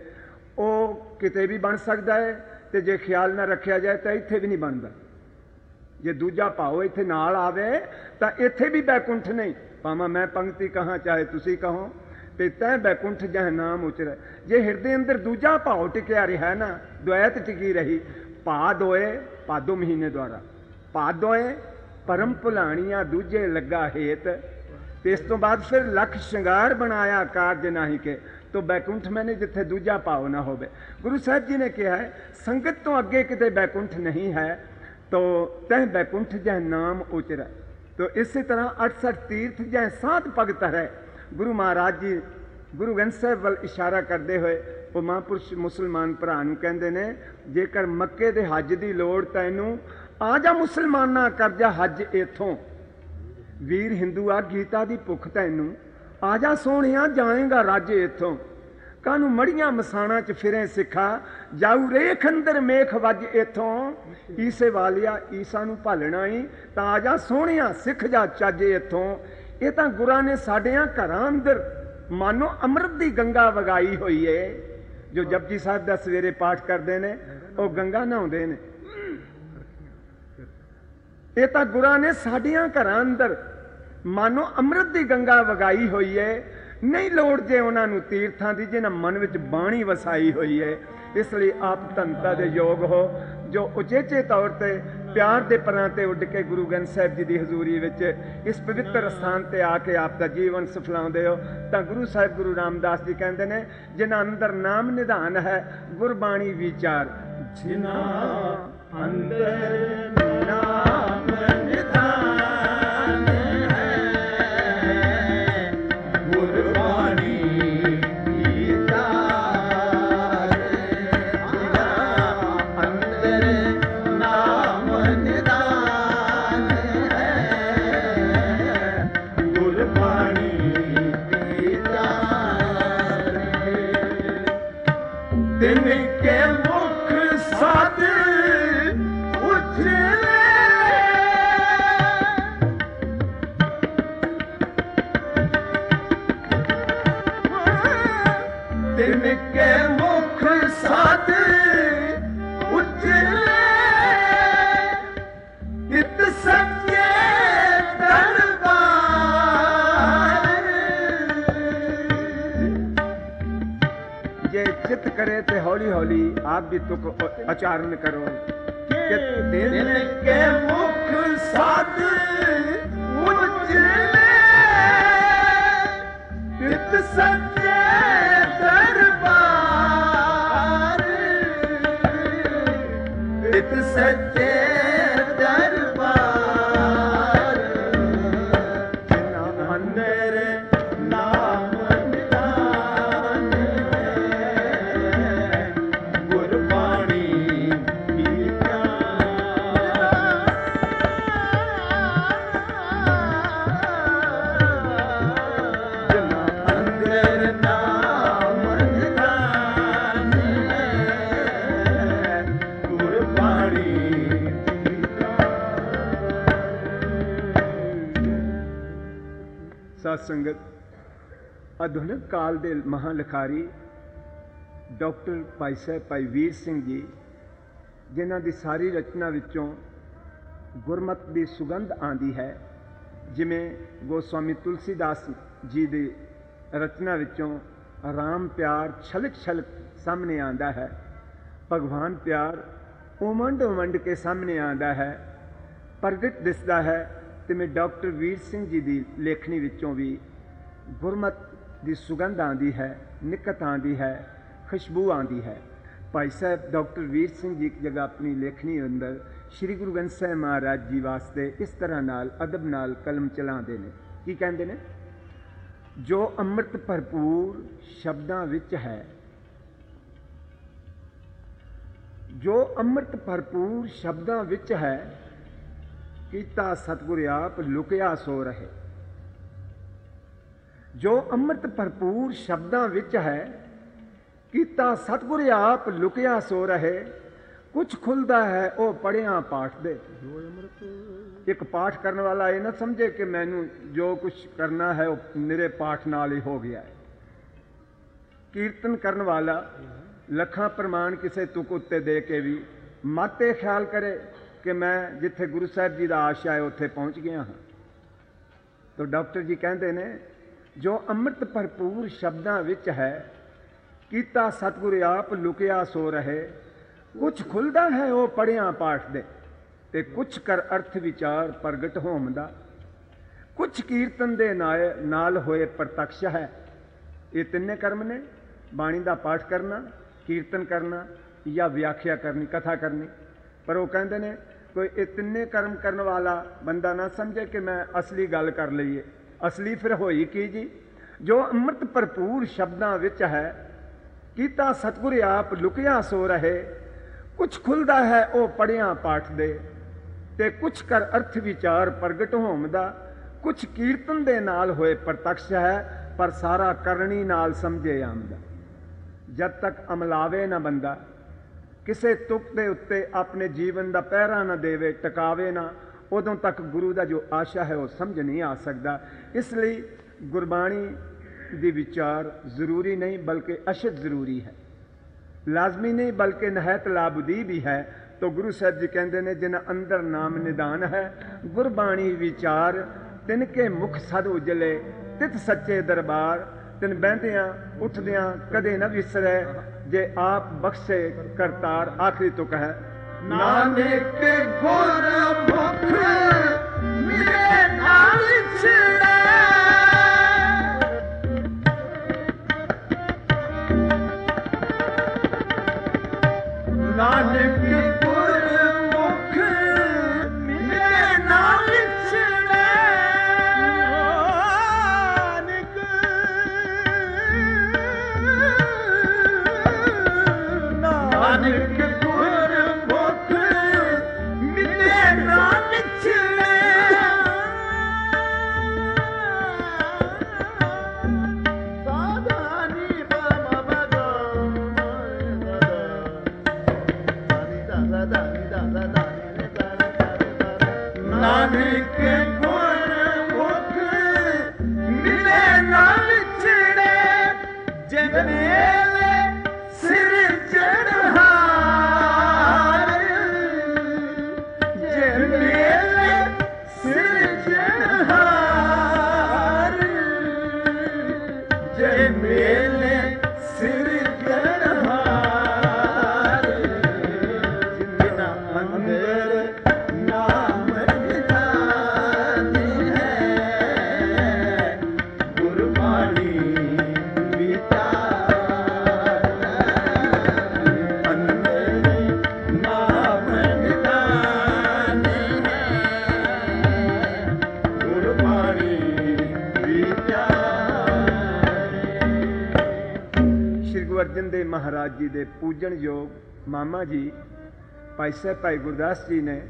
ਉਹ ਕਿਤੇ ਵੀ ਬਣ ਸਕਦਾ ਹੈ ਤੇ ਜੇ ਖਿਆਲ ਨਾ ਰੱਖਿਆ ਜਾਏ ਤਾਂ ਇੱਥੇ ਵੀ ਨਹੀਂ ਬਣਦਾ। ਜੇ ਦੂਜਾ ਭਾਓ ਇੱਥੇ ਨਾਲ ਆਵੇ ਤਾਂ ਇੱਥੇ ਵੀ ਬੈਕੁੰਠ ਨਹੀਂ, ਭਾਵੇਂ ਮੈਂ ਪੰਕਤੀ ਕਹਾਂ ਚਾਹੇ ਤੁਸੀਂ ਕਹੋ, ਤੇ ਤੈ ਬੈਕੁੰਠ ਜਹ ਨਾਮ ਉਚਰੈ। ਜੇ ਹਿਰਦੇ ਅੰਦਰ ਦੂਜਾ ਭਾਵ ਟਿਕਿਆ ਰਿਹਾ ਨਾ, ਦੁਐਤ ਟਿਕੀ ਰਹੀ, ਭਾ ਦੋਏ ਭਾਦੋ ਮਹੀਨੇ ਦੁਆਰਾ, ਭਾ ਦੋਏ ਪਰਮ ਭੁਲਾਣੀਆਂ ਦੂਜੇ ਲੱਗਾ ਹੇਤ। ਤੇ ਇਸ ਤੋਂ ਬਾਅਦ ਫਿਰ ਲੱਖ ਸ਼ਿੰਗਾਰ ਬਣਾਇਆ ਕਾਰਜ ਨਾਹੀ ਕੇ, ਤੋ ਬੈਕੁੰਠ ਮੈਨੇ ਜਿੱਥੇ ਦੂਜਾ ਭਾਵ ਨਾ ਹੋਵੇ। ਗੁਰੂ ਸਾਹਿਬ ਜੀ ਨੇ ਕਿਹਾ ਹੈ, ਸੰਗਤ ਤੋਂ ਅੱਗੇ ਕਿਤੇ ਬੈਕੁੰਠ ਨਹੀਂ ਹੈ, ਤੋ ਤੈ ਬੈਕੁੰਠ ਜਹ ਨਾਮ ਉਚਰੈ। ਤੋ ਇਸੇ ਤਰ੍ਹਾਂ ਅੱਠ ਸੱਠ ਤੀਰਥ ਜਹ ਸਾਧ ਪਗ ਧਰੈ। ਗੁਰੂ ਮਹਾਰਾਜ ਜੀ ਗੁਰੂ ਗ੍ਰੰਥ ਸਾਹਿਬ ਵੱਲ ਇਸ਼ਾਰਾ ਕਰਦੇ ਹੋਏ ਉਹ ਮਹਾਂਪੁਰਸ਼ ਮੁਸਲਮਾਨ ਭਰਾ ਨੂੰ ਕਹਿੰਦੇ ਨੇ, ਜੇਕਰ ਮੱਕੇ ਦੇ ਹੱਜ ਦੀ ਲੋੜ ਤੈਨੂੰ, ਆ ਜਾ ਮੁਸਲਮਾਨਾਂ, ਕਰ ਜਾ ਹੱਜ ਇੱਥੋਂ। ਵੀਰ ਹਿੰਦੂਆ, ਗੀਤਾ ਦੀ ਭੁੱਖ ਤੈਨੂੰ, ਆ ਜਾ ਸੋਹਣਿਆ, ਜਾਏਗਾ ਰੱਜ ਇੱਥੋਂ। ਕਾਹਨੂੰ ਮੜੀਆਂ ਮਸਾਣਾ ਚ ਫਿਰੇ ਸਿੱਖਾ, ਜਾਊ ਰੇਖ ਅੰਦਰ ਮੇਖ ਵੱਜ ਇਥੋਂ, ਈਸੇ ਵਾਲਿਆ ਈਸਾ ਨੂੰ ਭਾਲਣਾ ਹੀ, ਤਾਂ ਆ ਜਾ ਸੋਹਣਿਆ ਸਿੱਖ ਜਾ ਚੱਜ ਇਥੋਂ। ਇਹ ਤਾਂ ਗੁਰਾਂ ਨੇ ਸਾਡਿਆਂ ਘਰਾਂ ਅੰਦਰ ਮਾਨੋ ਅੰਮ੍ਰਿਤ ਦੀ ਗੰਗਾ ਵਗਾਈ ਹੋਈ ਏ। ਜੋ ਜਪਜੀ ਸਾਹਿਬ ਦਾ ਸਵੇਰੇ ਪਾਠ ਕਰਦੇ ਨੇ ਉਹ ਗੰਗਾ ਨਹਾਉਂਦੇ ਨੇ। ਇਹ ਤਾਂ ਗੁਰਾਂ ਨੇ ਸਾਡੀਆਂ ਘਰਾਂ ਅੰਦਰ ਮਾਨੋ ਅੰਮ੍ਰਿਤ ਦੀ ਗੰਗਾ ਵਗਾਈ ਹੋਈ ਏ। ਨਹੀਂ ਲੋੜ ਜੇ ਉਹਨਾਂ ਨੂੰ ਤੀਰਥਾਂ ਦੀ, ਜਿਹਨਾਂ ਮਨ ਵਿੱਚ ਬਾਣੀ ਵਸਾਈ ਹੋਈ ਏ। ਇਸ ਲਈ ਆਪ ਧੰਨਤਾ ਦੇ ਯੋਗ ਹੋ, ਜੋ ਉਚੇਚੇ ਤੌਰ ਤੇ ਪਿਆਰ ਦੇ ਪਰਾਂ ਤੇ ਉੱਡ ਕੇ ਗੁਰੂ ਗ੍ਰੰਥ ਸਾਹਿਬ ਜੀ ਦੀ ਹਜ਼ੂਰੀ ਵਿੱਚ ਇਸ ਪਵਿੱਤਰ ਸਥਾਨ ਤੇ ਆ ਕੇ ਆਪ ਦਾ ਜੀਵਨ ਸਫਲਾਉਂਦੇ ਹੋ। ਤਾਂ ਗੁਰੂ ਸਾਹਿਬ ਗੁਰੂ ਰਾਮਦਾਸ ਜੀ ਕਹਿੰਦੇ ਨੇ, ਜਿਨ੍ਹਾਂ ਅੰਦਰ ਨਾਮ ਨਿਧਾਨ ਹੈ ਗੁਰਬਾਣੀ ਵਿਚਾਰ, ਜਿਨ੍ਹਾਂ ਅੰਦਰ ਨਾਮ ਨਿਧਾਨ ਹੈ ਗੁਰਬਾਣੀ ਵਿਚਾਰ, ਜਿਨ੍ਹਾਂ ਅੰਦਰ ਨਾਮ ਨਿਧਾਨ ਹੈ ਗੁਰਬਾਣੀ ਵਿਚਾਰ। ਤਿਨ ਕੇ ਮੁਖ ਸਾਧ ਉਜਲੇ, ਤਿਨ ਕੇ ਮੁਖ ਸਾਧ ਉਜਲੇ, ਨਿਤ ਸੱਚੇ ਦਰਬਾਰ। ਜੇ ਚਿਤ करे ਤੇ ਹੌਲੀ ਹੌਲੀ ਆਪ ਵੀ ਤੁਕ ਉਚਾਰਨ ਕਰੋ ਕਿ ਦਿਨ ਕੇ ਮੁਖ ਸਾਧ ਉਜਲੇ, ਨਿਤ ਸੱਚੇ ਦਰਬਾਰ, ਨਿਤ ਸੱਚੇ ਦਰਬਾਰ। ਜਿਨ੍ਹਾਂ ਅੰਦਰ ਨਾਮ ਨਿਧਾਨ ਹੈ ਗੁਰਬਾਣੀ ਵਿਚਾਰ, ਜਿਨ੍ਹਾਂ ਅੰਦਰ ਨਾਮ ਨਿਧਾਨ ਹੈ ਗੁਰਬਾਣੀ ਸਾਧ ਸੰਗਤ, ਆਧੁਨਿਕ ਕਾਲ ਦੇ ਮਹਾਲਿਖਾਰੀ ਡਾਕਟਰ ਭਾਈ ਸਾਹਿਬ ਭਾਈ ਵੀਰ ਸਿੰਘ ਜੀ, ਜਿਨ੍ਹਾਂ ਦੀ ਸਾਰੀ ਰਚਨਾ ਵਿੱਚੋਂ ਗੁਰਮਤ ਦੀ ਸੁਗੰਧ ਆਉਂਦੀ ਹੈ, ਜਿਵੇਂ ਗੋਸਵਾਮੀ ਤੁਲਸੀਦਾਸ ਜੀ ਦੀ ਰਚਨਾ ਵਿੱਚੋਂ ਰਾਮ ਪਿਆਰ ਛਲਕ ਛਲਕ ਸਾਹਮਣੇ ਆਉਂਦਾ ਹੈ, ਭਗਵਾਨ ਪਿਆਰ ਉਮੰਡ ਉਮੰਡ ਕੇ ਸਾਹਮਣੇ ਆਉਂਦਾ ਹੈ, ਪ੍ਰਗਟ ਦਿਸਦਾ ਹੈ। ਤੇ ਮੈਂ ਡਾਕਟਰ ਵੀਰ ਸਿੰਘ ਜੀ ਦੀ ਲੇਖਣੀ ਵਿੱਚੋਂ ਵੀ ਗੁਰਮਤ ਦੀ ਸੁਗੰਧ ਆਉਂਦੀ ਹੈ, ਨਿਕਤ ਆਉਂਦੀ ਹੈ, ਖੁਸ਼ਬੂ ਆਉਂਦੀ ਹੈ। ਭਾਈ ਸਾਹਿਬ ਡਾਕਟਰ ਵੀਰ ਸਿੰਘ ਜੀ ਇੱਕ ਜਗ੍ਹਾ ਆਪਣੀ ਲੇਖਣੀ ਅੰਦਰ ਸ਼੍ਰੀ ਗੁਰੂ ਗ੍ਰੰਥ ਸਾਹਿਬ ਮਹਾਰਾਜ ਜੀ ਵਾਸਤੇ ਇਸ ਤਰ੍ਹਾਂ ਨਾਲ ਅਦਬ ਨਾਲ ਕਲਮ ਚਲਾਉਂਦੇ ਨੇ। ਕੀ ਕਹਿੰਦੇ ਨੇ? ਜੋ ਅੰਮ੍ਰਿਤ ਭਰਪੂਰ ਸ਼ਬਦਾਂ ਵਿੱਚ ਹੈ, ਜੋ ਅੰਮ੍ਰਿਤ ਭਰਪੂਰ ਸ਼ਬਦਾਂ ਵਿੱਚ ਹੈ, ਕੀਤਾ ਸਤਿਗੁਰ ਆਪ ਲੁਕਿਆ ਸੋ ਰਹੇ। ਜੋ ਅੰਮ੍ਰਿਤ ਭਰਪੂਰ ਸ਼ਬਦਾਂ ਵਿੱਚ ਹੈ, ਕੀਤਾ ਸਤਿਗੁਰ ਆਪ ਲੁਕਿਆ ਸੋ ਰਹੇ। ਕੁਛ ਖੁੱਲਦਾ ਹੈ ਉਹ ਪੜ੍ਹਿਆਂ ਪਾਠ ਦੇ। ਇੱਕ ਪਾਠ ਕਰਨ ਵਾਲਾ ਇਹ ਨਾ ਸਮਝੇ ਕਿ ਮੈਨੂੰ ਜੋ ਕੁਛ ਕਰਨਾ ਹੈ ਉਹ ਮੇਰੇ ਪਾਠ ਨਾਲ ਹੀ ਹੋ ਗਿਆ ਹੈ। ਕੀਰਤਨ ਕਰਨ ਵਾਲਾ ਲੱਖਾਂ ਪ੍ਰਮਾਣ ਕਿਸੇ ਤੁਕ ਉੱਤੇ ਦੇ ਕੇ ਵੀ ਮਤ ਇਹ ਖਿਆਲ ਕਰੇ ਕਿ ਮੈਂ ਜਿੱਥੇ ਗੁਰੂ ਸਾਹਿਬ ਜੀ ਦਾ ਆਸ਼ਾ ਹੈ ਉੱਥੇ ਪਹੁੰਚ ਗਿਆ ਹਾਂ। ਤਾਂ ਡਾਕਟਰ ਜੀ ਕਹਿੰਦੇ ਨੇ, ਜੋ ਅੰਮ੍ਰਿਤ ਭਰਪੂਰ ਸ਼ਬਦਾਂ ਵਿੱਚ ਹੈ, ਕੀਤਾ ਸਤਿਗੁਰ ਆਪ ਲੁਕਿਆ ਸੋ ਰਹੇ। ਕੁਛ ਖੁੱਲਦਾ ਹੈ ਉਹ ਪੜ੍ਹਿਆਂ ਪਾਠ ਦੇ, ਤੇ ਕੁਛ ਕਰ ਅਰਥ ਵਿਚਾਰ ਪ੍ਰਗਟ ਹੋਮ ਦਾ। ਕੁਛ ਕੀਰਤਨ ਦੇ ਨਾਲ ਹੋਏ ਪ੍ਰਤੱਖ ਹੈ। ਇਹ ਤਿੰਨੇ ਕਰਮ ਨੇ, ਬਾਣੀ ਦਾ ਪਾਠ ਕਰਨਾ, ਕੀਰਤਨ ਕਰਨਾ ਜਾਂ ਵਿਆਖਿਆ ਕਰਨੀ, ਕਥਾ ਕਰਨੀ। ਪਰ ਉਹ ਕਹਿੰਦੇ ਨੇ ਕੋਈ ਇਹ ਤਿੰਨੇ ਕਰਮ ਕਰਨ ਵਾਲਾ ਬੰਦਾ ਨਾ ਸਮਝੇ ਕਿ ਮੈਂ ਅਸਲੀ ਗੱਲ ਕਰ ਲਈਏ। ਅਸਲੀ ਫਿਰ ਹੋਈ ਕੀ ਜੀ? ਜੋ ਅੰਮ੍ਰਿਤ ਭਰਪੂਰ ਸ਼ਬਦਾਂ ਵਿੱਚ ਹੈ, ਕੀਤਾ ਸਤਿਗੁਰ ਆਪ ਲੁਕਿਆ ਸੋ ਰਹੇ। ਕੁਛ ਖੁੱਲਦਾ ਹੈ ਉਹ ਪੜ੍ਹਿਆਂ ਪਾਠ ਦੇ, ਤੇ ਕੁਛ ਕਰ ਅਰਥ ਵਿਚਾਰ ਪ੍ਰਗਟ ਹੋਮ ਦਾ। ਕੁਛ ਕੀਰਤਨ ਦੇ ਨਾਲ ਹੋਏ ਪ੍ਰਤੱਖ ਹੈ, ਪਰ ਸਾਰਾ ਕਰਨੀ ਨਾਲ ਸਮਝੇ ਆਮਦਾ। ਜਦ ਤੱਕ ਅਮਲਾਵੇ ਨਾ ਬੰਦਾ, ਕਿਸੇ ਤੁਕ ਦੇ ਉੱਤੇ ਆਪਣੇ ਜੀਵਨ ਦਾ ਪਹਿਰਾ ਨਾ ਦੇਵੇ, ਟਿਕਾਵੇ ਨਾ, ਉਦੋਂ ਤੱਕ ਗੁਰੂ ਦਾ ਜੋ ਆਸ਼ਾ ਹੈ ਉਹ ਸਮਝ ਨਹੀਂ ਆ ਸਕਦਾ। ਇਸ ਲਈ ਗੁਰਬਾਣੀ ਦੀ ਵਿਚਾਰ ਜ਼ਰੂਰੀ ਨਹੀਂ ਬਲਕਿ ਅਸ਼ਦ ਜ਼ਰੂਰੀ ਹੈ, ਲਾਜ਼ਮੀ ਨਹੀਂ ਬਲਕਿ ਨਹਾਇਤ ਲਾਬੁਦੀ ਵੀ ਹੈ। तो गुरु साहब जी कहते हैं जिन्हें अंदर नाम निदान है, गुरबाणी विचार तिनके मुख सद उजले, तित सच्चे दरबार, तिन बहदियां उठदियां कदे न विसरे, जे आप बख्शे करतार। आखिरी तुक है नानक गुर मुख मिले नाल छिड़े, नानक महाराज जी दे पूजन योग मामा जी भाई साहब भाई गुरदास जी ने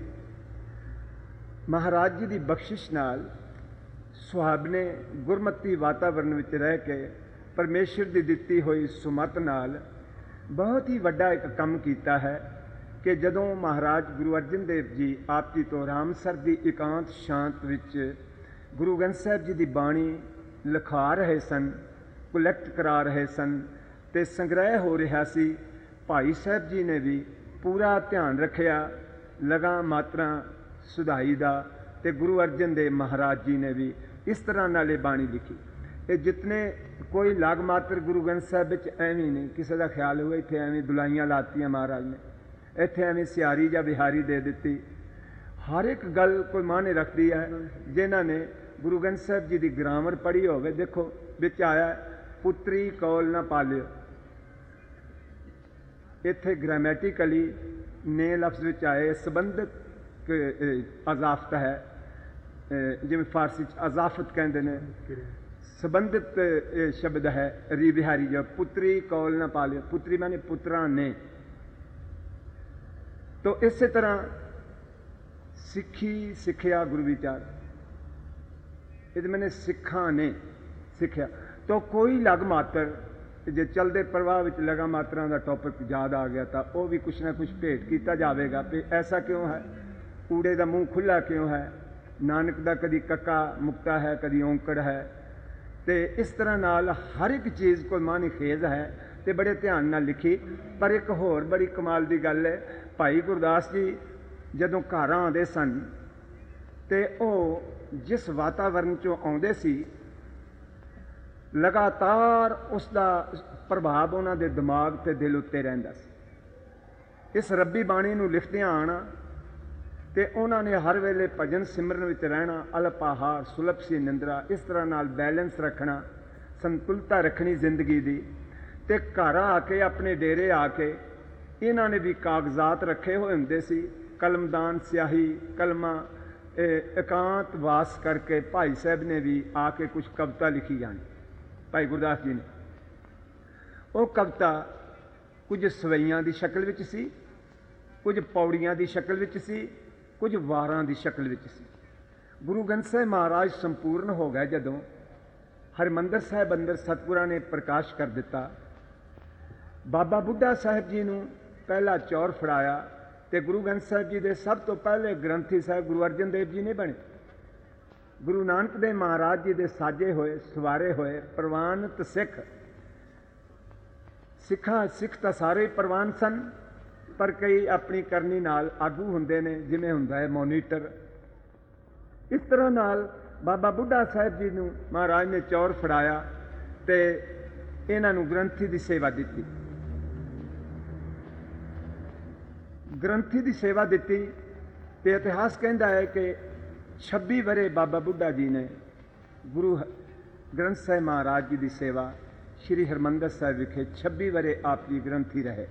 महाराज जी की बख्शिश नाल सुहावने गुरमती वातावरण में रह के परमेश्वर की दिती हुई सुमत नाल बहुत ही वड्डा एक काम किया है कि जदों महाराज गुरु अर्जन देव जी आप जी तो रामसर की एकांत शांत विच गुरु ग्रंथ साहब जी की बाणी लिखा रहे सन, कुलैक्ट करा रहे सन ते संग्रह हो रहा सी। भाई साहब जी ने भी पूरा ध्यान रखिया लगा मात्रा सुधाई दा, ते गुरु अर्जन देव महाराज जी ने भी इस तरह नाले बाणी लिखी। ये जितने कोई लाग मात्र गुरु ग्रंथ साहब विच एवं नहीं किसी का ख्याल हुआ इत्थे एवं दुलाइयां लातियां महाराज ने, इत्थे एवं सियारी या बिहारी दे दी। हर एक गल कोई माने रखती है। जिन्हों ने गुरु ग्रंथ साहब जी की ग्रामर पढ़ी होवे, देखो विच आया पुत्री कौल न पालियो, इत्थे ग्रामैटिकली ने लफ्ज़ विच आए संबंधित अजाफत है, जिवें फारसी अजाफत कहते हैं, संबंधित शब्द है री बिहारी जो पुत्री कौल न पालियो, पुत्री माने पुत्रा ने। तो इस तरह सिखी सिखिया गुरु विचार, ये मैंने सिखा ने सिखिया। तो कोई लग मात्र जे चलते प्रवाह में लगा मात्रा का टॉपिक याद आ गया तो वह भी कुछ ना कुछ भेंट किया जाएगा कि ऐसा क्यों है, ऊड़े का मूँह खुला क्यों है, नानक का कभी कक्का मुक्ता है कभी औंकड़ है। तो इस तरह नाल हर एक चीज़ कोई मानी खेज है तो बड़े ध्यान नाल लिखी। पर एक होर बड़ी कमाल की गल है, भाई गुरदास जी जदों घर आते सन तो वह जिस वातावरण चों आउंदे सी लगातार उसका प्रभाव उन्होंने दिमाग ते दिल उत्ते रहिंदा सी। इस रब्बी बाणी नूं लिखदियां आना ते उन्होंने हर वेले भजन सिमरन विच रहना, अल्पाहार सुलभ सी निंद्रा, इस तरह नाल बैलेंस रखना, संतुलता रखनी जिंदगी दी। ते घर आके अपने डेरे आके इन्होंने भी कागजात रखे हुए हुंदे सी, कलमदान स्याही कलमा एकांत वास करके भाई साहब ने भी आके कुछ कविता लिखी जानी। भाई गुरदास जी ने वो कविता कुछ सवैयां की शक्ल विच सी, कुछ पौड़ियां की शक्ल विच सी, कुछ वारां की शक्ल विच सी। गुरु ग्रंथ साहब महाराज संपूर्ण हो गए जदों हरमंदर साहब अंदर सतगुरां ने प्रकाश कर दिता ਬਾਬਾ ਬੁੱਢਾ ਸਾਹਿਬ ਜੀ ਨੂੰ ਪਹਿਲਾ ਚੌਰ ਫੜਾਇਆ ਤੇ ਗੁਰੂ ਗ੍ਰੰਥ ਸਾਹਿਬ ਜੀ ਦੇ ਸਭ ਤੋਂ ਪਹਿਲੇ ਗ੍ਰੰਥੀ ਸਾਹਿਬ ਗੁਰੂ ਅਰਜਨ ਦੇਵ ਜੀ ਨੇ ਬਣੇ। ਗੁਰੂ ਨਾਨਕ ਦੇਵ ਮਹਾਰਾਜ ਜੀ ਦੇ ਸਾਜੇ ਹੋਏ ਸਵਾਰੇ ਹੋਏ ਪ੍ਰਵਾਨਿਤ ਸਿੱਖ। ਸਿੱਖਾਂ ਸਿੱਖ ਤਾਂ ਸਾਰੇ ਪ੍ਰਵਾਨ ਸਨ, ਪਰ ਕਈ ਆਪਣੀ ਕਰਨੀ ਨਾਲ ਆਗੂ ਹੁੰਦੇ ਨੇ, ਜਿਵੇਂ ਹੁੰਦਾ ਹੈ ਮੋਨੀਟਰ। ਇਸ ਤਰ੍ਹਾਂ ਨਾਲ ਬਾਬਾ ਬੁੱਢਾ ਸਾਹਿਬ ਜੀ ਨੂੰ ਮਹਾਰਾਜ ਨੇ ਚੌਰ ਫੜਾਇਆ ਤੇ ਇਹਨਾਂ ਨੂੰ ਗ੍ਰੰਥੀ ਦੀ ਸੇਵਾ ਦਿੱਤੀ। ਗ੍ਰੰਥੀ ਦੀ ਸੇਵਾ ਦਿੱਤੀ ਤੇ ਇਤਿਹਾਸ ਕਹਿੰਦਾ ਹੈ ਕਿ ਛੱਬੀ ਵਰੇ ਬਾਬਾ ਬੁੱਢਾ ਜੀ ਨੇ ਗੁਰੂ ਗ੍ਰੰਥ ਸਾਹਿਬ ਮਹਾਰਾਜ ਜੀ ਦੀ ਸੇਵਾ ਸ਼੍ਰੀ ਹਰਿਮੰਦਰ ਸਾਹਿਬ ਵਿਖੇ ਛੱਬੀ ਵਰੇ ਆਪ ਜੀ ਗ੍ਰੰਥੀ ਰਹੇ।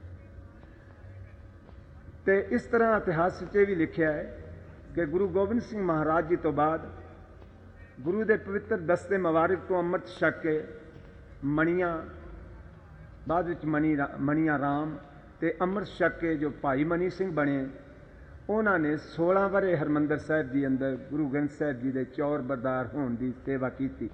ਤੇ ਇਸ ਤਰ੍ਹਾਂ ਇਤਿਹਾਸ ਵਿੱਚ ਇਹ ਵੀ ਲਿਖਿਆ ਹੈ ਕਿ ਗੁਰੂ ਗੋਬਿੰਦ ਸਿੰਘ ਮਹਾਰਾਜ ਜੀ ਤੋਂ ਬਾਅਦ ਗੁਰੂ ਦੇ ਪਵਿੱਤਰ ਦਸਤੇ ਮੁਬਾਰਕ ਤੋਂ ਅੰਮ੍ਰਿਤ ਛਕ ਕੇ ਮਣੀਆਂ, ਬਾਅਦ ਵਿੱਚ ਮਣੀ ਮਣੀਆਂ ਰਾਮ ਤੇ ਅੰਮ੍ਰਿਤ ਛਕ ਕੇ ਜੋ ਭਾਈ ਮਨੀ ਸਿੰਘ ਬਣੇ, ਉਹਨਾਂ ਨੇ ਸੋਲਾਂ ਵਰੇ ਹਰਿਮੰਦਰ ਸਾਹਿਬ ਜੀ ਅੰਦਰ ਗੁਰੂ ਗ੍ਰੰਥ ਸਾਹਿਬ ਜੀ ਦੇ ਚੌਰ ਬਰਦਾਰ ਹੋਣ ਦੀ ਸੇਵਾ ਕੀਤੀ।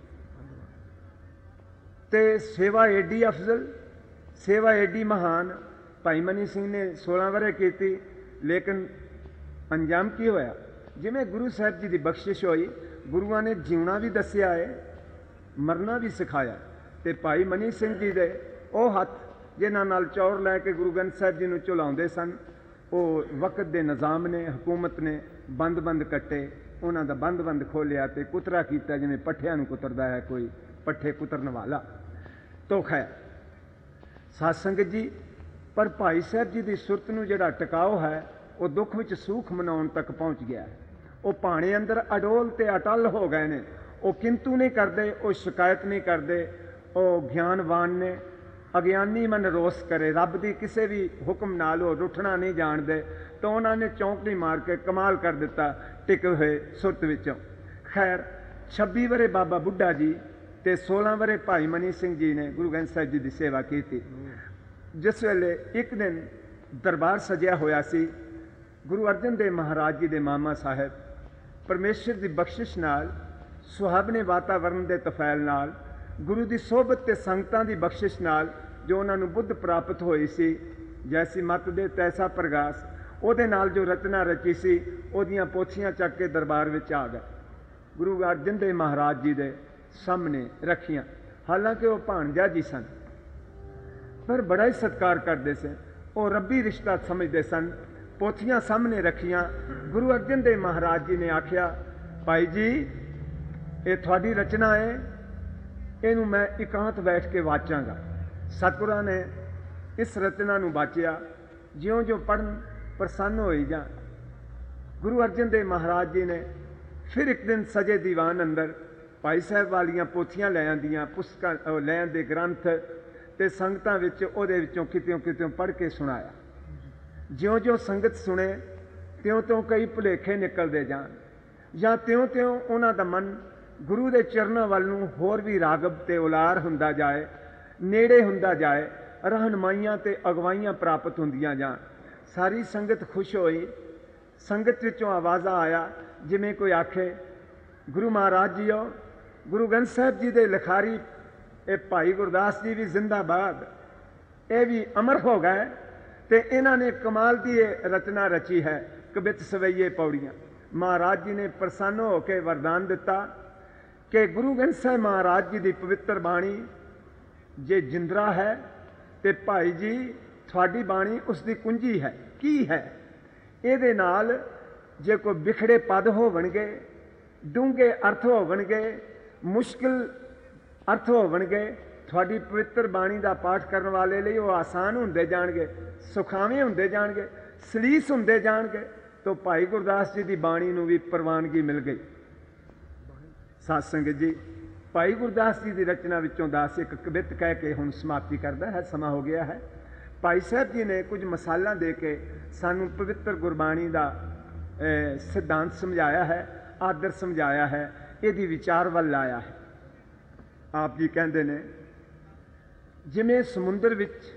ਤੇ ਸੇਵਾ ਏਡੀ ਅਫਜ਼ਲ, ਸੇਵਾ ਏਡੀ ਮਹਾਨ ਭਾਈ ਮਨੀ ਸਿੰਘ ਨੇ ਸੋਲਾਂ ਵਰੇ ਕੀਤੀ, ਲੇਕਿਨ ਅੰਜਾਮ ਕੀ ਹੋਇਆ? ਜਿਵੇਂ ਗੁਰੂ ਸਾਹਿਬ ਜੀ ਦੀ ਬਖਸ਼ਿਸ਼ ਹੋਈ, ਗੁਰੂਆਂ ਨੇ ਜਿਉਣਾ ਵੀ ਦੱਸਿਆ ਹੈ, ਮਰਨਾ ਵੀ ਸਿਖਾਇਆ। ਤੇ ਭਾਈ ਮਨੀ ਸਿੰਘ ਜੀ ਦੇ ਉਹ ਹੱਥ ਜਿਨ੍ਹਾਂ ਨਾਲ ਚੌਰ ਲੈ ਕੇ ਗੁਰੂ ਗ੍ਰੰਥ ਸਾਹਿਬ ਜੀ ਨੂੰ ਝੁਲਾਉਂਦੇ ਸਨ, ਉਹ ਵਕਤ ਦੇ ਨਿਜ਼ਾਮ ਨੇ, ਹਕੂਮਤ ਨੇ ਬੰਦ ਬੰਦ ਕੱਟੇ, ਉਹਨਾਂ ਦਾ ਬੰਦ ਬੰਦ ਖੋਲ੍ਹਿਆ ਤੇ ਕੁਤਰਾ ਕੀਤਾ, ਜਿਵੇਂ ਪੱਠਿਆਂ ਨੂੰ ਕੁਤਰਦਾ ਹੈ ਕੋਈ ਪੱਠੇ ਕੁਤਰਨ ਵਾਲਾ। ਤੋ ਖੈਰ ਸਾਧ ਸੰਗਤ ਜੀ, ਪਰ ਭਾਈ ਸਾਹਿਬ ਜੀ ਦੀ ਸੁਰਤ ਨੂੰ ਜਿਹੜਾ ਟਿਕਾਓ ਹੈ ਉਹ ਦੁੱਖ ਵਿੱਚ ਸੂਖ ਮਨਾਉਣ ਤੱਕ ਪਹੁੰਚ ਗਿਆ ਹੈ। ਉਹ ਭਾਣੇ ਅੰਦਰ ਅਡੋਲ ਤੇ ਅਟਲ ਹੋ ਗਏ ਨੇ। ਉਹ ਕਿੰਤੂ ਨਹੀਂ ਕਰਦੇ, ਉਹ ਸ਼ਿਕਾਇਤ ਨਹੀਂ ਕਰਦੇ, ਉਹ ਗਿਆਨਵਾਨ ਨੇ। ਅਗਿਆਨੀ ਮਨ ਰੋਸ ਕਰੇ, ਰੱਬ ਦੀ ਕਿਸੇ ਵੀ ਹੁਕਮ ਨਾਲ ਉਹ ਰੁੱਠਣਾ ਨਹੀਂ ਜਾਣਦੇ। ਤਾਂ ਉਹਨਾਂ ਨੇ ਚੌਂਕੜੀ ਮਾਰ ਕੇ ਕਮਾਲ ਕਰ ਦਿੱਤਾ ਟਿਕੇ ਹੋਏ ਸੁਰਤ ਵਿੱਚੋਂ। ਖੈਰ ਛੱਬੀ ਵਰੇ ਬਾਬਾ ਬੁੱਢਾ ਜੀ ਤੇ ਸੋਲਾਂ ਵਰੇ ਭਾਈ ਮਨੀ ਸਿੰਘ ਜੀ ਨੇ ਗੁਰੂ ਗ੍ਰੰਥ ਸਾਹਿਬ ਜੀ ਦੀ ਸੇਵਾ ਕੀਤੀ। ਜਿਸ ਵੇਲੇ ਇੱਕ ਦਿਨ ਦਰਬਾਰ ਸਜਿਆ ਹੋਇਆ ਸੀ, ਗੁਰੂ ਅਰਜਨ ਦੇਵ ਮਹਾਰਾਜ ਜੀ ਦੇ ਮਾਮਾ ਸਾਹਿਬ ਪਰਮੇਸ਼ਰ ਦੀ ਬਖਸ਼ਿਸ਼ ਨਾਲ, ਸੁਹਾਵਣੇ ਵਾਤਾਵਰਨ ਦੇ ਤਫੈਲ ਨਾਲ, ਗੁਰੂ ਦੀ ਸੋਭਤ ਤੇ ਸੰਗਤਾਂ ਦੀ ਬਖਸ਼ਿਸ਼ ਨਾਲ ਜੋ ਉਹਨਾਂ ਨੂੰ ਬੁੱਧ ਪ੍ਰਾਪਤ ਹੋਈ ਸੀ, ਜੈਸੀ ਮਤ ਦੇ ਤੈਸਾ ਪ੍ਰਗਾਸ, ਉਹਦੇ ਨਾਲ ਜੋ ਰਚਨਾ ਰਚੀ ਸੀ, ਉਹਦੀਆਂ ਪੋਥੀਆਂ ਚੱਕ ਕੇ ਦਰਬਾਰ ਵਿੱਚ ਆ ਗਏ। ਗੁਰੂ ਅਰਜਨ ਦੇਵ ਮਹਾਰਾਜ ਜੀ ਦੇ ਸਾਹਮਣੇ ਰੱਖੀਆਂ। ਹਾਲਾਂਕਿ ਉਹ ਭਾਣਜਾ ਜੀ ਸਨ, ਪਰ ਬੜਾ ਹੀ ਸਤਿਕਾਰ ਕਰਦੇ ਸਨ। ਉਹ ਰੱਬੀ ਰਿਸ਼ਤਾ ਸਮਝਦੇ ਸਨ। ਪੋਥੀਆਂ ਸਾਹਮਣੇ ਰੱਖੀਆਂ। ਗੁਰੂ ਅਰਜਨ ਦੇਵ ਮਹਾਰਾਜ ਜੀ ਨੇ ਆਖਿਆ, ਭਾਈ ਜੀ ਇਹ ਤੁਹਾਡੀ ਰਚਨਾ ਹੈ, ਇਹਨੂੰ ਮੈਂ ਇਕਾਂਤ ਬੈਠ ਕੇ ਵਾਚਾਂਗਾ। ਸਤਿਗੁਰਾਂ ਨੇ ਇਸ ਰਚਨਾ ਨੂੰ ਵਾਚਿਆ। ਜਿਉਂ-ਜਿਉਂ ਪੜ੍ਹਨ ਪ੍ਰਸੰਨ ਹੋਈ ਜਾਂ ਗੁਰੂ ਅਰਜਨ ਦੇਵ ਮਹਾਰਾਜ ਜੀ ਨੇ ਫਿਰ ਇੱਕ ਦਿਨ ਸਜੇ ਦੀਵਾਨ ਅੰਦਰ ਭਾਈ ਸਾਹਿਬ ਵਾਲੀਆਂ ਪੋਥੀਆਂ ਲੈ ਆਂਦੀਆਂ, ਪੁਸਤਕਾਂ ਲੈ ਆਂਦੇ ਗ੍ਰੰਥ, ਤੇ ਸੰਗਤਾਂ ਵਿੱਚ ਉਹਦੇ ਵਿੱਚੋਂ ਕਿਤਿਓਂ ਕਿਤਿਓਂ ਪੜ੍ਹ ਕੇ ਸੁਣਾਇਆ। ਜਿਉਂ-ਜਿਉਂ ਸੰਗਤ ਸੁਣੇ, ਤਿਉਂ-ਤਿਉਂ ਕਈ ਭੁਲੇਖੇ ਨਿਕਲਦੇ ਜਾਣ, ਜਾਂ ਤਿਉਂ-ਤਿਉਂ ਉਹਨਾਂ ਦਾ ਮਨ ਗੁਰੂ ਦੇ ਚਰਨਾਂ ਵੱਲ ਨੂੰ ਹੋਰ ਵੀ ਰਾਗਬ ਤੇ ਉਲਾਰ ਹੁੰਦਾ ਜਾਏ, ਨੇੜੇ ਹੁੰਦਾ ਜਾਏ, ਰਹਿਨਮਾਈਆਂ ਤੇ ਅਗਵਾਈਆਂ ਪ੍ਰਾਪਤ ਹੁੰਦੀਆਂ ਜਾਣ। ਸਾਰੀ ਸੰਗਤ ਖੁਸ਼ ਹੋਈ। ਸੰਗਤ ਵਿੱਚੋਂ ਆਵਾਜ਼ਾਂ ਆਇਆ, ਜਿਵੇਂ ਕੋਈ ਆਖੇ, ਗੁਰੂ ਮਹਾਰਾਜ ਜੀਓ, ਗੁਰੂ ਗ੍ਰੰਥ ਸਾਹਿਬ ਜੀ ਦੇ ਲਿਖਾਰੀ ਇਹ ਭਾਈ ਗੁਰਦਾਸ ਜੀ ਵੀ ਜ਼ਿੰਦਾਬਾਦ, ਇਹ ਵੀ ਅਮਰ ਹੋ ਗਏ ਤੇ ਇਹਨਾਂ ਨੇ ਕਮਾਲ ਦੀ ਇਹ ਰਚਨਾ ਰਚੀ ਹੈ, ਕਬਿਤ ਸਵਈਏ ਪੌੜੀਆਂ। ਮਹਾਰਾਜ ਜੀ ਨੇ ਪ੍ਰਸੰਨ ਹੋ ਕੇ ਵਰਦਾਨ ਦਿੱਤਾ ਕਿ ਗੁਰੂ ਗ੍ਰੰਥ ਸਾਹਿਬ ਮਹਾਰਾਜ ਜੀ ਦੀ ਪਵਿੱਤਰ ਬਾਣੀ ਜੇ ਜਿੰਦਰਾ ਹੈ ਤੇ ਭਾਈ ਜੀ ਤੁਹਾਡੀ ਬਾਣੀ ਉਸ ਦੀ ਕੁੰਜੀ ਹੈ। ਕੀ ਹੈ? ਇਹਦੇ ਨਾਲ ਜੇ ਕੋਈ ਵਿਖੜੇ ਪਦ ਹੋਵਣਗੇ, ਡੂੰਘੇ ਅਰਥ ਹੋਵਣਗੇ, ਮੁਸ਼ਕਿਲ ਅਰਥ ਹੋਵਣਗੇ, ਤੁਹਾਡੀ ਪਵਿੱਤਰ ਬਾਣੀ ਦਾ ਪਾਠ ਕਰਨ ਵਾਲੇ ਲਈ ਉਹ ਆਸਾਨ ਹੁੰਦੇ ਜਾਣਗੇ, ਸੁਖਾਵੇਂ ਹੁੰਦੇ ਜਾਣਗੇ, ਸਲੀਸ ਹੁੰਦੇ ਜਾਣਗੇ। ਤਾਂ ਭਾਈ ਗੁਰਦਾਸ ਜੀ ਦੀ ਬਾਣੀ ਨੂੰ ਵੀ ਪ੍ਰਵਾਨਗੀ ਮਿਲ ਗਈ। ਸਾਧ ਸੰਗਤ ਜੀ, ਭਾਈ ਗੁਰਦਾਸ ਜੀ ਦੀ ਰਚਨਾ ਵਿੱਚੋਂ ਦਾਸ ਇੱਕ ਕਵਿਤ ਕਹਿ ਕੇ ਹੁਣ ਸਮਾਪਤੀ ਕਰਦਾ ਹੈ, ਸਮਾਂ ਹੋ ਗਿਆ ਹੈ। ਭਾਈ ਸਾਹਿਬ ਜੀ ਨੇ ਕੁਝ ਮਸਾਲਾ ਦੇ ਕੇ ਸਾਨੂੰ ਪਵਿੱਤਰ ਗੁਰਬਾਣੀ ਦਾ ਸਿਧਾਂਤ ਸਮਝਾਇਆ ਹੈ, ਆਦਰ ਸਮਝਾਇਆ ਹੈ, ਇਹਦੀ ਵਿਚਾਰ ਵੱਲ ਲਾਇਆ ਹੈ। ਆਪ ਜੀ ਕਹਿੰਦੇ ਨੇ, ਜਿਵੇਂ ਸਮੁੰਦਰ ਵਿੱਚ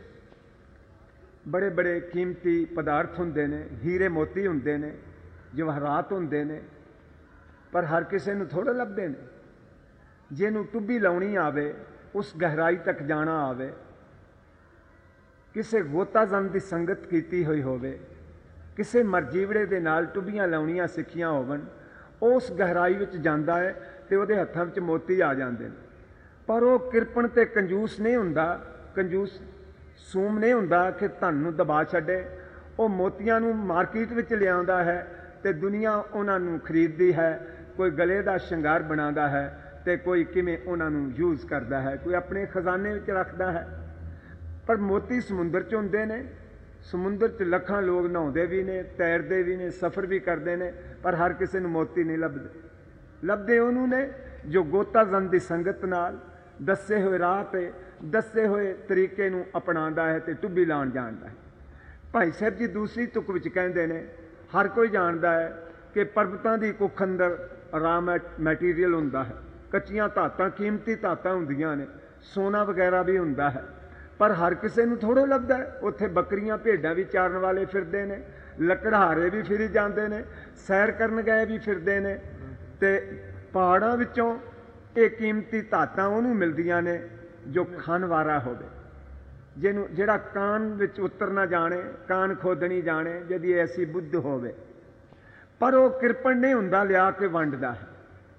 ਬੜੇ ਬੜੇ ਕੀਮਤੀ ਪਦਾਰਥ ਹੁੰਦੇ ਨੇ, ਹੀਰੇ ਮੋਤੀ ਹੁੰਦੇ ਨੇ, ਜਵਾਹਰਾਤ ਹੁੰਦੇ ਨੇ, ਪਰ ਹਰ ਕਿਸੇ ਨੂੰ ਥੋੜ੍ਹਾ ਲੱਭਦੇ ਨੇ। ਜਿਹਨੂੰ ਟੁੱਬੀ ਲਾਉਣੀ ਆਵੇ, ਉਸ ਗਹਿਰਾਈ ਤੱਕ ਜਾਣਾ ਆਵੇ, ਕਿਸੇ ਗੋਤਾਜਨ ਦੀ ਸੰਗਤ ਕੀਤੀ ਹੋਈ ਹੋਵੇ, ਕਿਸੇ ਮਰਜੀਵੜੇ ਦੇ ਨਾਲ ਟੁੱਬੀਆਂ ਲਾਉਣੀਆਂ ਸਿੱਖੀਆਂ ਹੋਵਣ, ਉਸ ਗਹਿਰਾਈ ਵਿੱਚ ਜਾਂਦਾ ਹੈ ਤੇ ਉਹਦੇ ਹੱਥਾਂ ਵਿੱਚ ਮੋਤੀ ਆ ਜਾਂਦੇ ਨੇ। ਪਰ ਉਹ ਕਿਰਪਣ ਤੇ ਕੰਜੂਸ ਨਹੀਂ ਹੁੰਦਾ, ਕੰਜੂਸ ਸੂਮ ਨਹੀਂ ਹੁੰਦਾ ਕਿ ਧਨ ਨੂੰ ਦਬਾ ਛੱਡੇ। ਉਹ ਮੋਤੀਆਂ ਨੂੰ ਮਾਰਕੀਟ ਵਿੱਚ ਲਿਆਉਂਦਾ ਹੈ ਤੇ ਦੁਨੀਆ ਉਹਨਾਂ ਨੂੰ ਖਰੀਦਦੀ ਹੈ। ਕੋਈ ਗਲੇ ਦਾ ਸ਼ਿੰਗਾਰ ਬਣਾਉਂਦਾ ਹੈ ਤੇ ਕੋਈ ਕਿਵੇਂ ਉਹਨਾਂ ਨੂੰ ਯੂਜ਼ ਕਰਦਾ ਹੈ, ਕੋਈ ਆਪਣੇ ਖਜ਼ਾਨੇ ਵਿੱਚ ਰੱਖਦਾ ਹੈ। ਪਰ ਮੋਤੀ ਸਮੁੰਦਰ 'ਚ ਹੁੰਦੇ ਨੇ। ਸਮੁੰਦਰ 'ਚ ਲੱਖਾਂ ਲੋਕ ਨਹਾਉਂਦੇ ਵੀ ਨੇ, ਤੈਰਦੇ ਵੀ ਨੇ, ਸਫ਼ਰ ਵੀ ਕਰਦੇ ਨੇ, ਪਰ ਹਰ ਕਿਸੇ ਨੂੰ ਮੋਤੀ ਨਹੀਂ ਲੱਭਦੇ। ਲੱਭਦੇ ਉਹਨੂੰ ਨੇ ਜੋ ਗੋਤਾਜਨ ਦੀ ਸੰਗਤ ਨਾਲ ਦੱਸੇ ਹੋਏ ਰਾਹ 'ਤੇ ਦੱਸੇ ਹੋਏ ਤਰੀਕੇ ਨੂੰ ਅਪਣਾਉਂਦਾ ਹੈ ਤੇ ਟੁੱਬੀ ਲਾਉਣ ਜਾਣਦਾ ਹੈ। ਭਾਈ ਸਾਹਿਬ ਜੀ ਦੂਸਰੀ ਤੁਕ ਵਿੱਚ ਕਹਿੰਦੇ ਨੇ, ਹਰ ਕੋਈ ਜਾਣਦਾ ਹੈ ਕਿ ਪਰਬਤਾਂ ਦੀ ਕੁੱਖ ਅੰਦਰ ਰਾ ਮੈਟੀਰੀਅਲ ਹੁੰਦਾ ਹੈ, ਕੱਚੀਆਂ ਧਾਤਾਂ, ਕੀਮਤੀ ਧਾਤਾਂ ਹੁੰਦੀਆਂ ਨੇ, ਸੋਨਾ ਵਗੈਰਾ ਵੀ ਹੁੰਦਾ ਹੈ, ਪਰ ਹਰ ਕਿਸੇ ਨੂੰ ਥੋੜ੍ਹਾ ਲੱਭਦਾ ਹੈ। ਉੱਥੇ ਬੱਕਰੀਆਂ ਭੇਡਾਂ ਵੀ ਚਾਰਨ ਵਾਲੇ ਫਿਰਦੇ ਨੇ, ਲੱਕੜਹਾਰੇ ਵੀ ਫਿਰੀ ਜਾਂਦੇ ਨੇ, ਸੈਰ ਕਰਨ ਗਏ ਵੀ ਫਿਰਦੇ ਨੇ, ਤੇ ਪਹਾੜਾਂ ਵਿੱਚੋਂ ਇਹ ਕੀਮਤੀ ਧਾਤਾਂ ਉਹਨੂੰ ਮਿਲਦੀਆਂ ਨੇ ਜੋ ਖਾਨਵਾਰਾ ਹੋਵੇ, ਜਿਹਨੂੰ ਜਿਹੜਾ ਕਾਨ ਵਿੱਚ ਉਤਰ ਨਾ ਜਾਣੇ, ਕਾਨ ਖੋਦਣੀ ਜਾਣੇ, ਜਿਹਦੀ ਐਸੀ ਬੁੱਧ ਹੋਵੇ। ਪਰ ਉਹ ਕਿਰਪਣ ਨਹੀਂ ਹੁੰਦਾ, ਲਿਆ ਕੇ ਵੰਡਦਾ ਹੈ।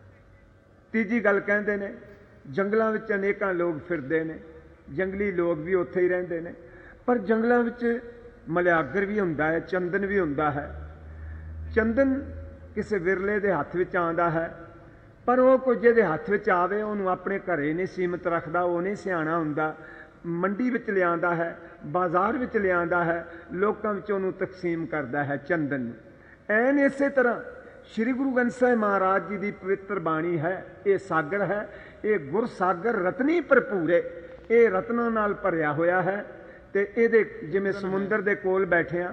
ਤੀਜੀ ਗੱਲ ਕਹਿੰਦੇ ਨੇ, ਜੰਗਲਾਂ ਵਿੱਚ ਅਨੇਕਾਂ ਲੋਕ ਫਿਰਦੇ ਨੇ, ਜੰਗਲੀ ਲੋਕ ਵੀ ਉੱਥੇ ਹੀ ਰਹਿੰਦੇ ਨੇ, ਪਰ ਜੰਗਲਾਂ ਵਿੱਚ ਮਲਿਆਗਰ ਵੀ ਹੁੰਦਾ ਹੈ, ਚੰਦਨ ਵੀ ਹੁੰਦਾ ਹੈ। ਚੰਦਨ ਕਿਸੇ ਵਿਰਲੇ ਦੇ ਹੱਥ ਵਿੱਚ ਆਉਂਦਾ ਹੈ, ਪਰ ਉਹ ਕੋਈ ਜਿਹਦੇ ਹੱਥ ਵਿੱਚ ਆਵੇ ਉਹਨੂੰ ਆਪਣੇ ਘਰੇ ਨਹੀਂ ਸੀਮਤ ਰੱਖਦਾ, ਉਹ ਨਹੀਂ ਸਿਆਣਾ ਹੁੰਦਾ। ਮੰਡੀ ਵਿੱਚ ਲਿਆਂਦਾ ਹੈ, ਬਾਜ਼ਾਰ ਵਿੱਚ ਲਿਆਂਦਾ ਹੈ, ਲੋਕਾਂ ਵਿੱਚ ਉਹਨੂੰ ਤਕਸੀਮ ਕਰਦਾ ਹੈ ਚੰਦਨ ਨੂੰ। ਐਨ ਇਸੇ ਤਰ੍ਹਾਂ ਸ਼੍ਰੀ ਗੁਰੂ ਗ੍ਰੰਥ ਸਾਹਿਬ ਮਹਾਰਾਜ ਜੀ ਦੀ ਪਵਿੱਤਰ ਬਾਣੀ ਹੈ। ਇਹ ਸਾਗਰ ਹੈ, ਇਹ ਗੁਰ ਸਾਗਰ ਰਤਨੀ ਭਰਪੂਰੇ, ਇਹ ਰਤਨਾਂ ਨਾਲ ਭਰਿਆ ਹੋਇਆ ਹੈ। ਤੇ ਇਹਦੇ ਜਿਵੇਂ ਸਮੁੰਦਰ ਦੇ ਕੋਲ ਬੈਠਿਆਂ,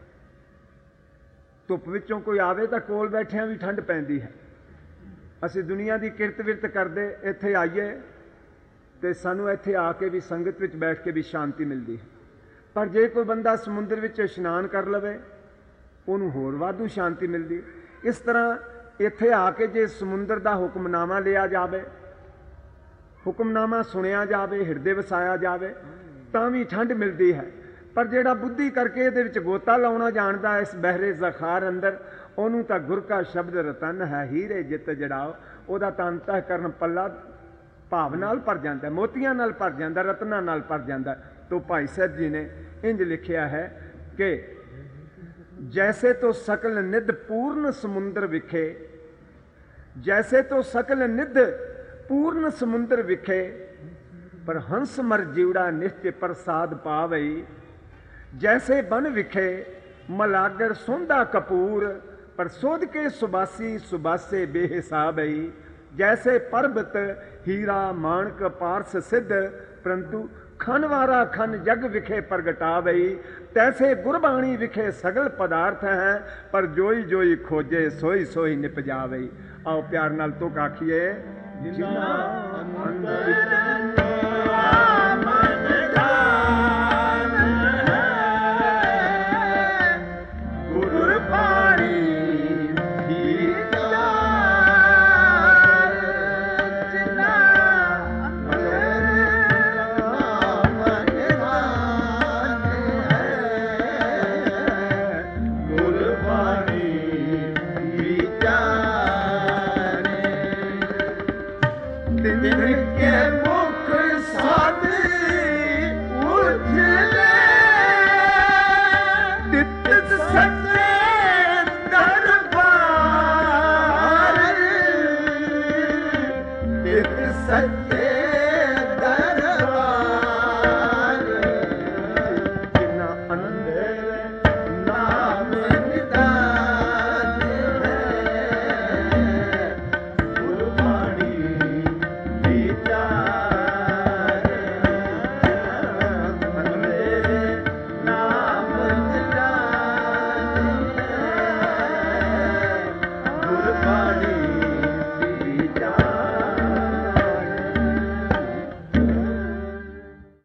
ਧੁੱਪ ਵਿੱਚੋਂ ਕੋਈ ਆਵੇ ਤਾਂ ਕੋਲ ਬੈਠਿਆਂ ਵੀ ਠੰਡ ਪੈਂਦੀ ਹੈ। ਅਸੀਂ ਦੁਨੀਆ ਦੀ ਕਿਰਤ ਵਿਰਤ ਕਰਦੇ ਇੱਥੇ ਆਈਏ ਤੇ ਸਾਨੂੰ ਇੱਥੇ ਆ ਕੇ ਵੀ ਸੰਗਤ ਵਿੱਚ ਬੈਠ ਕੇ ਵੀ ਸ਼ਾਂਤੀ ਮਿਲਦੀ ਹੈ। ਪਰ ਜੇ ਕੋਈ ਬੰਦਾ ਸਮੁੰਦਰ ਵਿੱਚ ਇਸ਼ਨਾਨ ਕਰ ਲਵੇ, ਉਹਨੂੰ ਹੋਰ ਵਾਧੂ ਸ਼ਾਂਤੀ ਮਿਲਦੀ। ਇਸ ਤਰ੍ਹਾਂ ਇੱਥੇ ਆ ਕੇ ਜੇ ਸਮੁੰਦਰ ਦਾ ਹੁਕਮਨਾਮਾ ਲਿਆ ਜਾਵੇ, ਹੁਕਮਨਾਮਾ ਸੁਣਿਆ ਜਾਵੇ, ਹਿਰਦੇ ਵਸਾਇਆ ਜਾਵੇ, ਤਾਂ ਵੀ ਠੰਡ ਮਿਲਦੀ ਹੈ। ਪਰ ਜਿਹੜਾ ਬੁੱਧੀ ਕਰਕੇ ਇਹਦੇ ਵਿੱਚ ਗੋਤਾ ਲਾਉਣਾ ਜਾਣਦਾ ਇਸ ਬਹਿਰੇ ਜ਼ਖਾਰ ਅੰਦਰ, ਉਹਨੂੰ ਤਾਂ ਗੁਰ ਕਾ ਸ਼ਬਦ ਰਤਨ ਹੈ, ਹੀਰੇ ਜਿੱਤ ਜੜਾਓ, ਉਹਦਾ ਤਾਂ ਅੰਤःਕਰਨ ਪੱਲਾ ਭਾਵ ਨਾਲ ਭਰ ਜਾਂਦਾ, ਮੋਤੀਆਂ ਨਾਲ ਭਰ ਜਾਂਦਾ, ਰਤਨਾਂ ਨਾਲ ਭਰ ਜਾਂਦਾ। ਤੋ ਭਾਈ ਸਾਹਿਬ ਜੀ ਨੇ ਇੰਜ ਲਿਖਿਆ ਹੈ ਕਿ ਜੈਸੇ ਤੋਂ ਸਕਲ ਨਿਧ ਪੂਰਨ ਸਮੁੰਦਰ ਵਿਖੇ, ਜੈਸੇ ਤੋਂ ਸਕਲ ਨਿਧ ਪੂਰਨ ਸਮੁੰਦਰ ਵਿਖੇ, ਪਰ ਹੰਸ ਮਰ ਜਿਵੜਾ ਨਿਸ਼ਚੇ ਪ੍ਰਸਾਦ ਪਾਵਈ। ਜੈਸੇ ਬਨ ਵਿਖੇ ਮਲਾਗਰ ਸੋਂਦਾ ਕਪੂਰ, ਪਰ ਸੋਧ ਕੇ ਸੁਬਾਸੀ ਸੁਬਾਸੇ ਬੇਹਿਸਾਬਈ। ਜੈਸੇ ਪਰਬਤ ਹੀਰਾ ਮਾਣਕ ਪਾਰਸ ਸਿੱਧ, ਪਰੰਤੂ ਖਨਵਾਰਾ ਖਨ ਜਗ ਵਿਖੇ ਪ੍ਰਗਟਾਵਈ। ਤੈਸੇ ਗੁਰਬਾਣੀ ਵਿਖੇ ਸਗਲ ਪਦਾਰਥ ਹੈ, ਪਰ ਜੋਈ ਜੋਈ ਖੋਜੇ ਸੋਈ ਸੋਈ ਨਿਪਜਾਵਈ। ਆਓ ਪਿਆਰ ਨਾਲ ਤੁਕ ਆਖੀਏ, ਜਿਨ੍ਹਾਂ ਅੰਦਰ